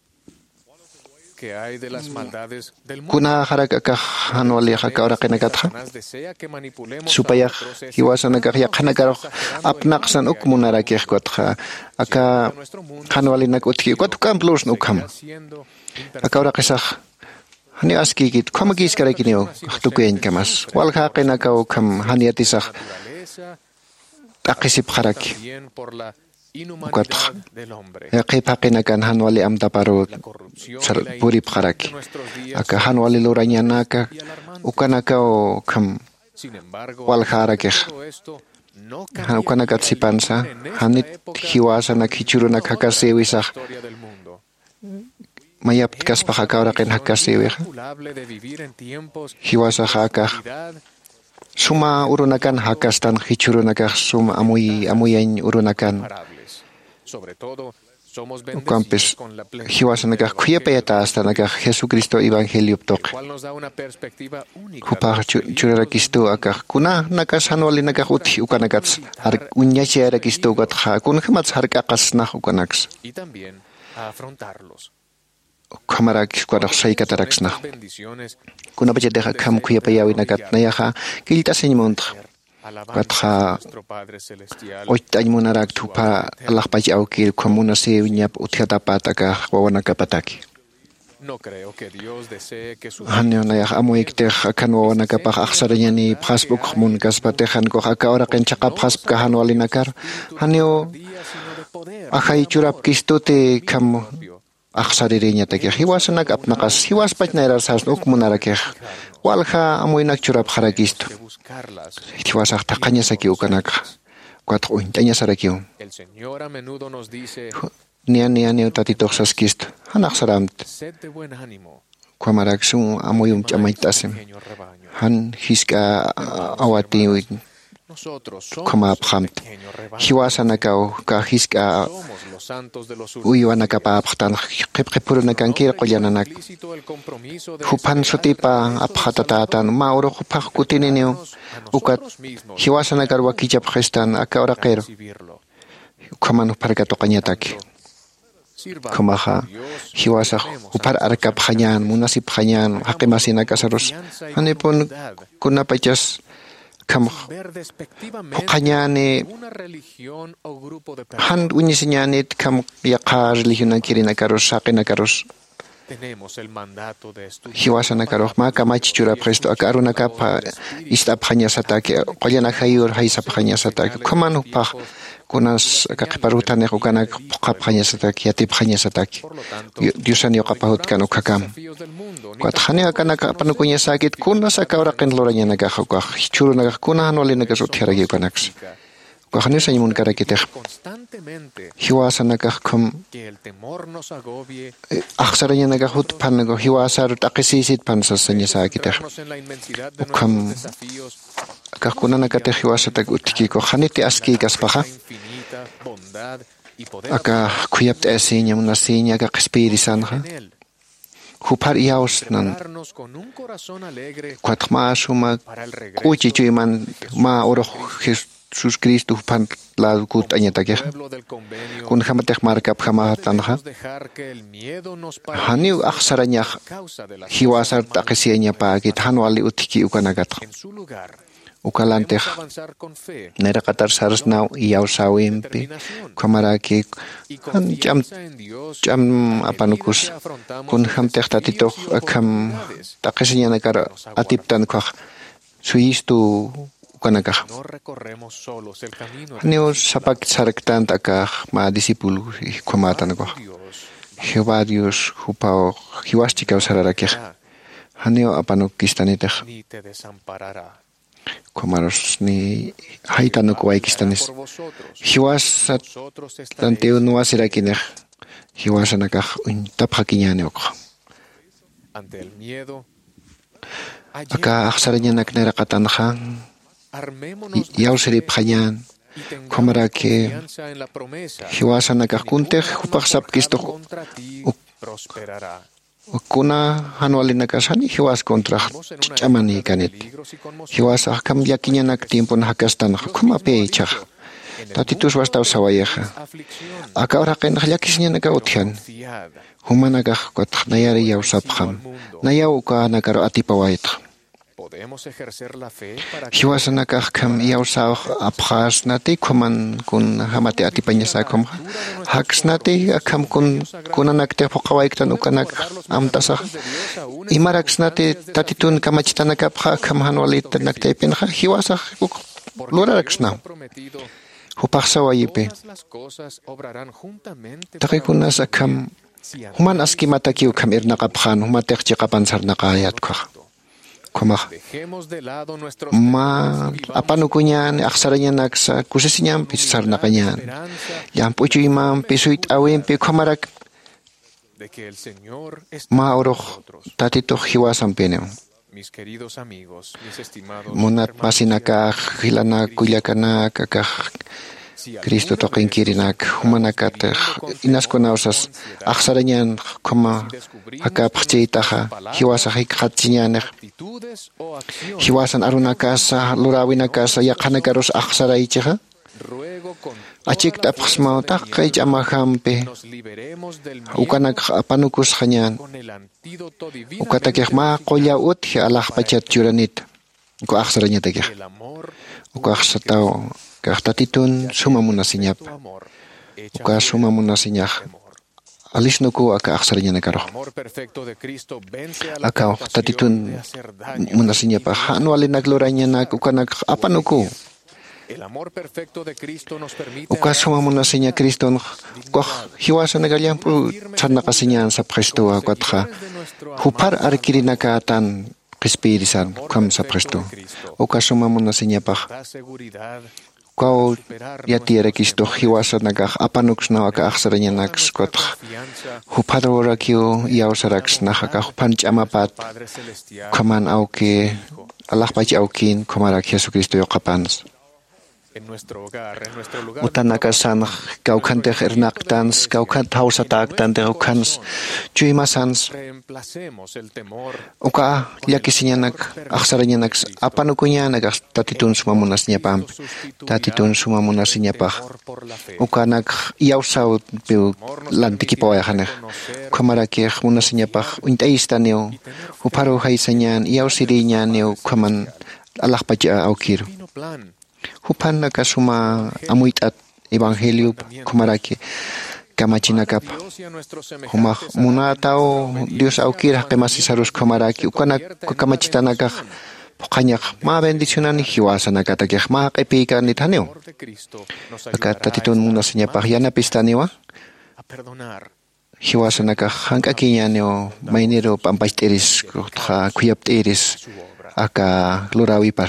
kuna harakaka hanwali hakawra kinakatja. Supaya hiwasan akak yakanakaro apnaksan ukmunarakih kotja. Aka hanwali nakutki kotukam plus nukam. Akawra kisaj. Hani aski kit komagis karakinio tukuyen kamas. Walha kinakaw kam haniatisaj. Takisip haraki. Ukatja. Yakipakinakan hanwali amtaparo purip haraki. Aka hanwali luranyanaka ukanakaw kam walha harakih. Ukanakat sipansa hanit hiwasa nakhichuruna kakasewisaj. Mayap kaspaja kabra ken hakaseweja. Hiwasa haka. Suma urunakan hakastan hichurunaka suma amuy amuyain urunakan. Ukampes hiwasa naka kuyapayata hasta naka Jesucristo evangelio tok. Hupa churarakisto aka kuna naka sanwali naka uti ukanakats har unyache arakisto gatha kun khamats har kakas na ukanaks. Y también a afrontarlos. Kamarak kuadak saikataraksna. Kuna bajedeha kam kuyapayawi nakat nayaha kilta señmont. Katha oitañ munarak tupa Allah pajau kil komuna se unyap uthiatapataka wawanakapataki. No creo que Dios desee que su Hanyo nayah amuikte kanwa wanakapah aksaranyani phasbuk mun kaspatehan ko akawra ken chaqap phasbka hanwali nakar. Hanyo akhay churap kistote kam aksaririnya tagi hiwasanak apnakas hiwas pajnairar sas ukmunarakeh walha amuinak churap harakisto hiwasak taqaña saki ukanak kuat uintaña sarakiu el Señor a menudo nos dice nia nia nia tatitoq saskisto hanak saramt sed de buen ánimo kuamarak su amuyum chamaitasim han hiska awati koma phamt hiwasanakau ka hiska uyuanaka aptan qipqipuruna kankir qollananak hupan sutipa aphatatan mauro hupaq kutininiu ukat hiwasanakar wakichap gestan akauraqero kaman parkato qañataki kamaha hiwasa upar arkap khañan munasip khañan haqimasina kasaros hanipun kunapachas kam qañani han uñisiñanit kam yaqa religión kirina karos saqina karos hiwasana karos ma kamachi chura presto akaruna kapa ista phaña satake qollana khayur haysa phaña satake kaman upah kunas kaqiparutane ukana phaña satake yati phaña satake diosani qapahut kanu kakam Kuatkhane akana panukunya sakit kuna sakawra ken loranya naga khokah churu naga kuna hanwali naga suthiaragi kanaks kuakhane sañmun karakiteh hiwasa naga khum akhsaranya naga hut panago hiwasar taqisisit pansa saña sakiteh khum kakuna naga te hiwasa tag utiki ko khaniti aski kaspaha aka khuyapt asinya munasinya ka qspirisanha Hupar yaus nan kuatma suma kuchi chuiman ma oro Jesus Cristo pan la kut anyatake kun hamatek markap hamatanja haniu akhsaranya hiwasar taqisinya pa kit hanwali utiki ukanagat ukalanteh nera qatar sarsnau yausawimpi kamaraki jam jam apanukus kun hamteh tatito akam taqisinya nakar atiptan khah suistu ukanakah. Neo sapak saraktan takah ma disipulu komatan ko. Jehová Dios hupao hiwastika usararakeh. Haneo apano kistaniteh. Komaros ni haitano kuai kistanis. Hiwas tanteo nuasirakineh. Hiwas anakah un taphakinyane ok. Ante el miedo, Aka aksaranya nak nerakatanhan, yaw serip hayan, komara ke hiwasan nak akunte hupaksap kisto kuna hanualin nakasani hiwas kontra chamani kanit. Hiwas akam yakinya nak tiempo nakastan kuma pechah. Tatitus was tau sawayeha. Aka oraken yakisnya nak othan. Humanaga kot nayari yaw sabham. Nayaw ka nagaro atipawait. Hiwasanakah kam yaw sa abkhas nati kuman kun hamati atipanya sa kum. Haks nati kam kun kunanak te pokawaik tan ukanak amtasah. Imaraks nati tatitun kamachitanak abha kam hanwalit nak te pinha hiwasah luraraks na. Hupaksa wayipe. Takikunas akam human aski matakiu kam irnakabhan humatek chikapan sarnakayat ko. Kumah ma apanukunyan aksaranya naksa kusisinyam pisar nakanyan yang pucu imam pisuit awem pi kumarak ma oroh tatito hiwasam penem munat pasinaka hilana kulyakana kakah Kristo tokin kirinak humanakat inas konausas aksaranya koma haka pachitaha hiwasa hikhatsinyanek hiwasan arunakasa lurawinakasa yakanakaros aksaraichaha achik tapsmau takai jamahampe ukanak apanukus hanyan ukatakeh ma qoya ut alah pachat juranit ko aksaranya takeh ko aksatau Kaktatitun suma munasinyap. Uka suma munasinyah. Alis nuku aka aksarnya negaro. Aka tatitun munasinyap. Hanu alin nagluranya nak uka nak apa nuku. Uka suma munasinya Kristo. Kok hiwasa nagalyang pu sana kasinyan sa Kristo akatha. Hupar arkiri nakatan Espirisan kam sa Kristo. Uka suma munasinya pa. Kau ya tiada Kristo hiwasa nagah apanuks na aka aksaranya naks kot hupadro rakiu iau saraks na haka hupanch amapat kaman auke Allah paci aukin kamarak Yesus Kristo yo kapans utanakasan kau kante hernaktans kau kant hausa taktan de ukans cuimasans uka yakisinya nak aksaranya nak apanukunya nak tatitun suma munasnya pam tatitun suma munasnya pah uka nak iau saut bil lantiki poya haneh kamarak munasnya pah untaistanio uparo haisanyan iau sirinya neo kaman Allah paci aukir Hupan nakasuma amuit at evangelio kumaraki kamachinakap humah munatao Dios aukir kemasisarus kumaraki ukanak kamachitanakah pokanyak ma bendicionan hiwasa nakatakeh ma epika nitaneo akata titun munasinya pahyana pistaniwa hiwasa nakah hangkakinya neo mainero pampaisteris kha kuyapteris aka lurawi par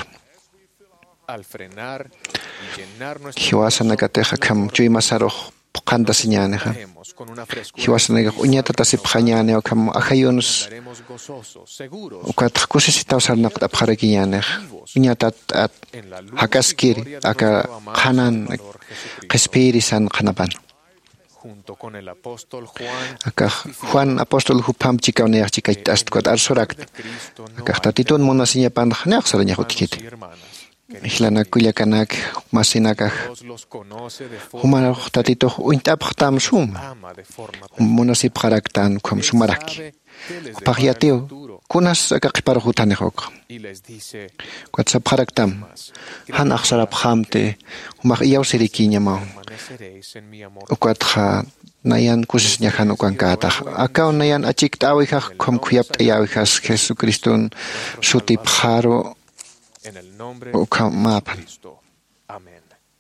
Hiwasa nagateha kam cui masaroh pokanda sinyaneha. Hiwasa nagak unyata tasip khanyane kam akhayunus. Ukat kusisitaw sarnak tapkharakinyaneh. Unyata at hakaskiri aka khanan kespirisan khanapan. Aka Juan apostol hupam chikaw neyak chikait astkwat arsorakt. Aka tatitun munasinya pan neyak saranya hutikit. Ihlana kulyakanak masinakah humana tatito uintap tam sum munasip karaktan kum sumaraki pahyateo kunas akakipar hutanehok kwat sap karaktam han aksarap khamte humak iyaw sirikinya mau ukwat kha nayan kusisnya kan ukang katah akaw nayan achik tawikah kum kuyap tayawikas Jesu Kriston sutip haro En el nombre uka de mapan. Cristo. Amén.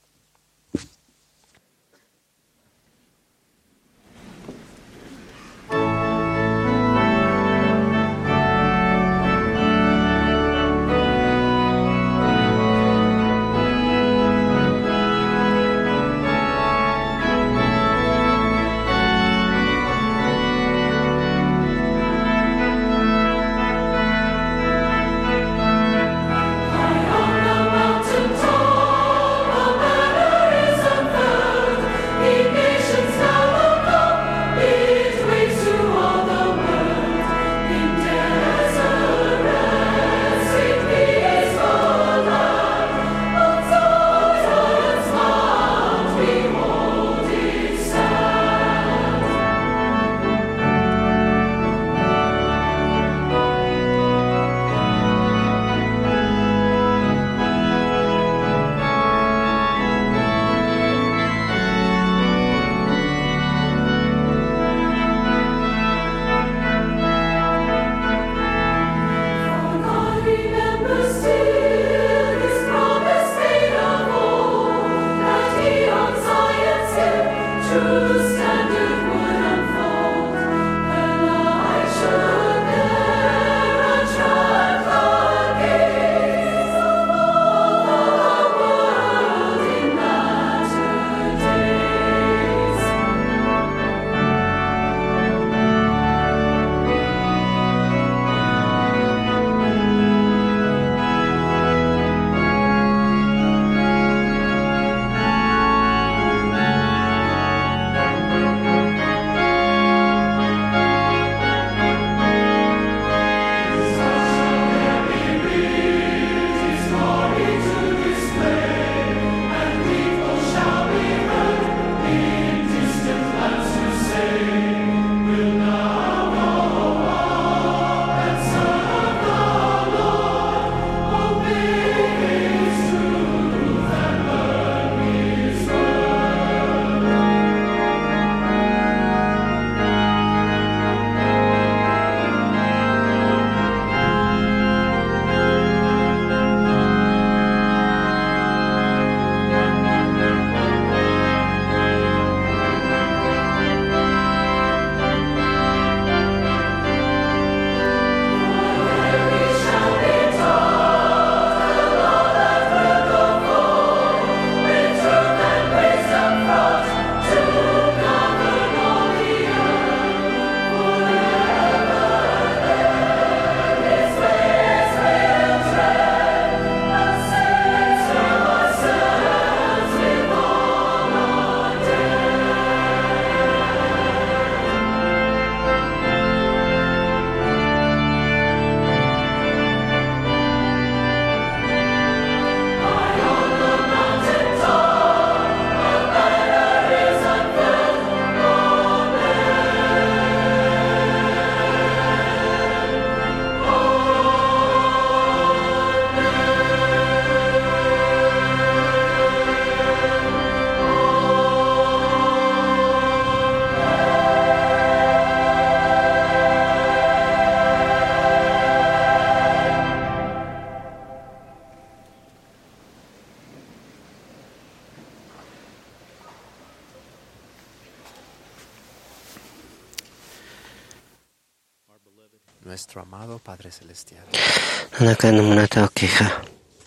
Nuestro amado Padre Celestial, Nanaka namunata okeja.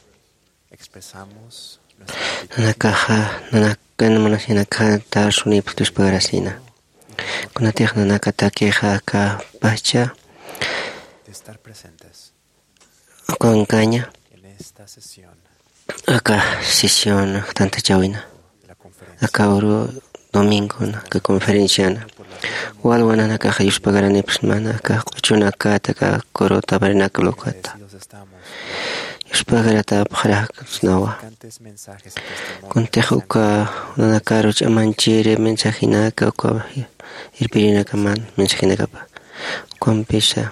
expresamos Nanakaja, nanaka namanasinaka tarshuni putushpagarasina. Kunatih nanaka takeja acá pacha. de estar presentes Con caña. en esta sesión Acá sesión tanta chawina. Acá oro domingo na conferencia. Walwana naka hayush pagarani prismana acá kuchuna acá taka koro tabarina kolokata. Yushpagarata para snawa. Contejo ka nanakaro chamanchire mensajina ka ko irpirina kaman mensajina kapa. Compisa.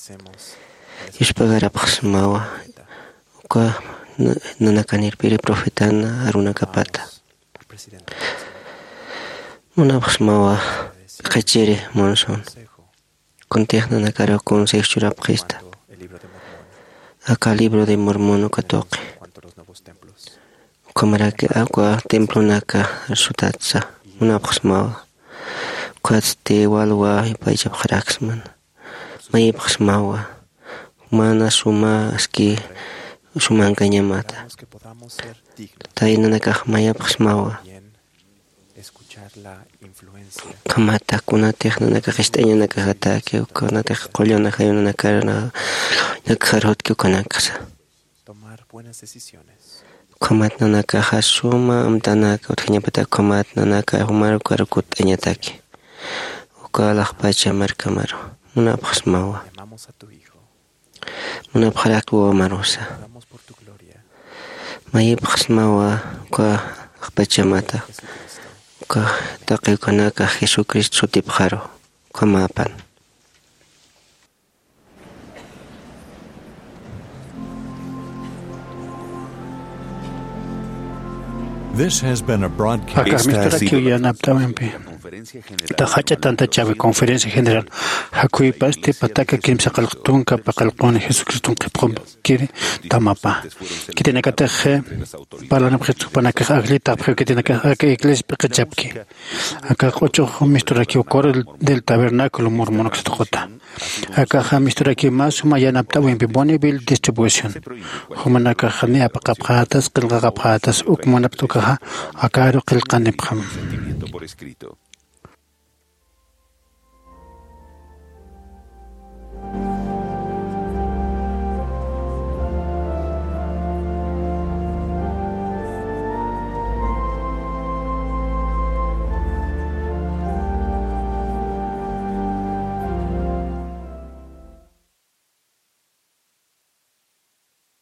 Yushpagara pasmawa. Ka nanakanir pire profetana aruna kapata. Una pasmawa kachire monson. Contejo nanakaro consejo churapjista. Acá libro de Mormón katoque. Como que agua templo naka sutatsa una pasmawa. Cuatste walwa y paisa paraxman. May pasmawa. Mana suma aski suman kanyamata. Taina naka maya pasmawa. Kamata kuna tehna naka kristeña naka hatake o kuna teh kolyo naka yuna naka na naka que kanakasa. Kamat na naka hasuma amtanaka uthinya pata kamat na naka humar karakut anyataki. Ukalak pacha markamaro. Muna pasmawa. Muna parakwa marosa. Mayi pasmawa kwa pachamata. Ka taqi kanaka Jesucristo tipjaro. Kamapan. This has been a broadcast. Acá mistura que ya naptawempi. Ta hacha tanta chave conferencia general. Hakui paste pataka kim saqalqtun ka paqalqon Jesucristo qipqom kiri tamapa. Kitina kataje para na bkhit pana ka aglita bkhit kitina ka iglesia piqchapki. Acá ocho mistura que ocurre del tabernáculo mormón que se toca. Acá ha mistura que más uma ya naptawempi bonibil distribution. Humana ka khani apaqapqatas qilqaqapqatas ukmanaptuka acá ro qilqanipqam. Por escrito.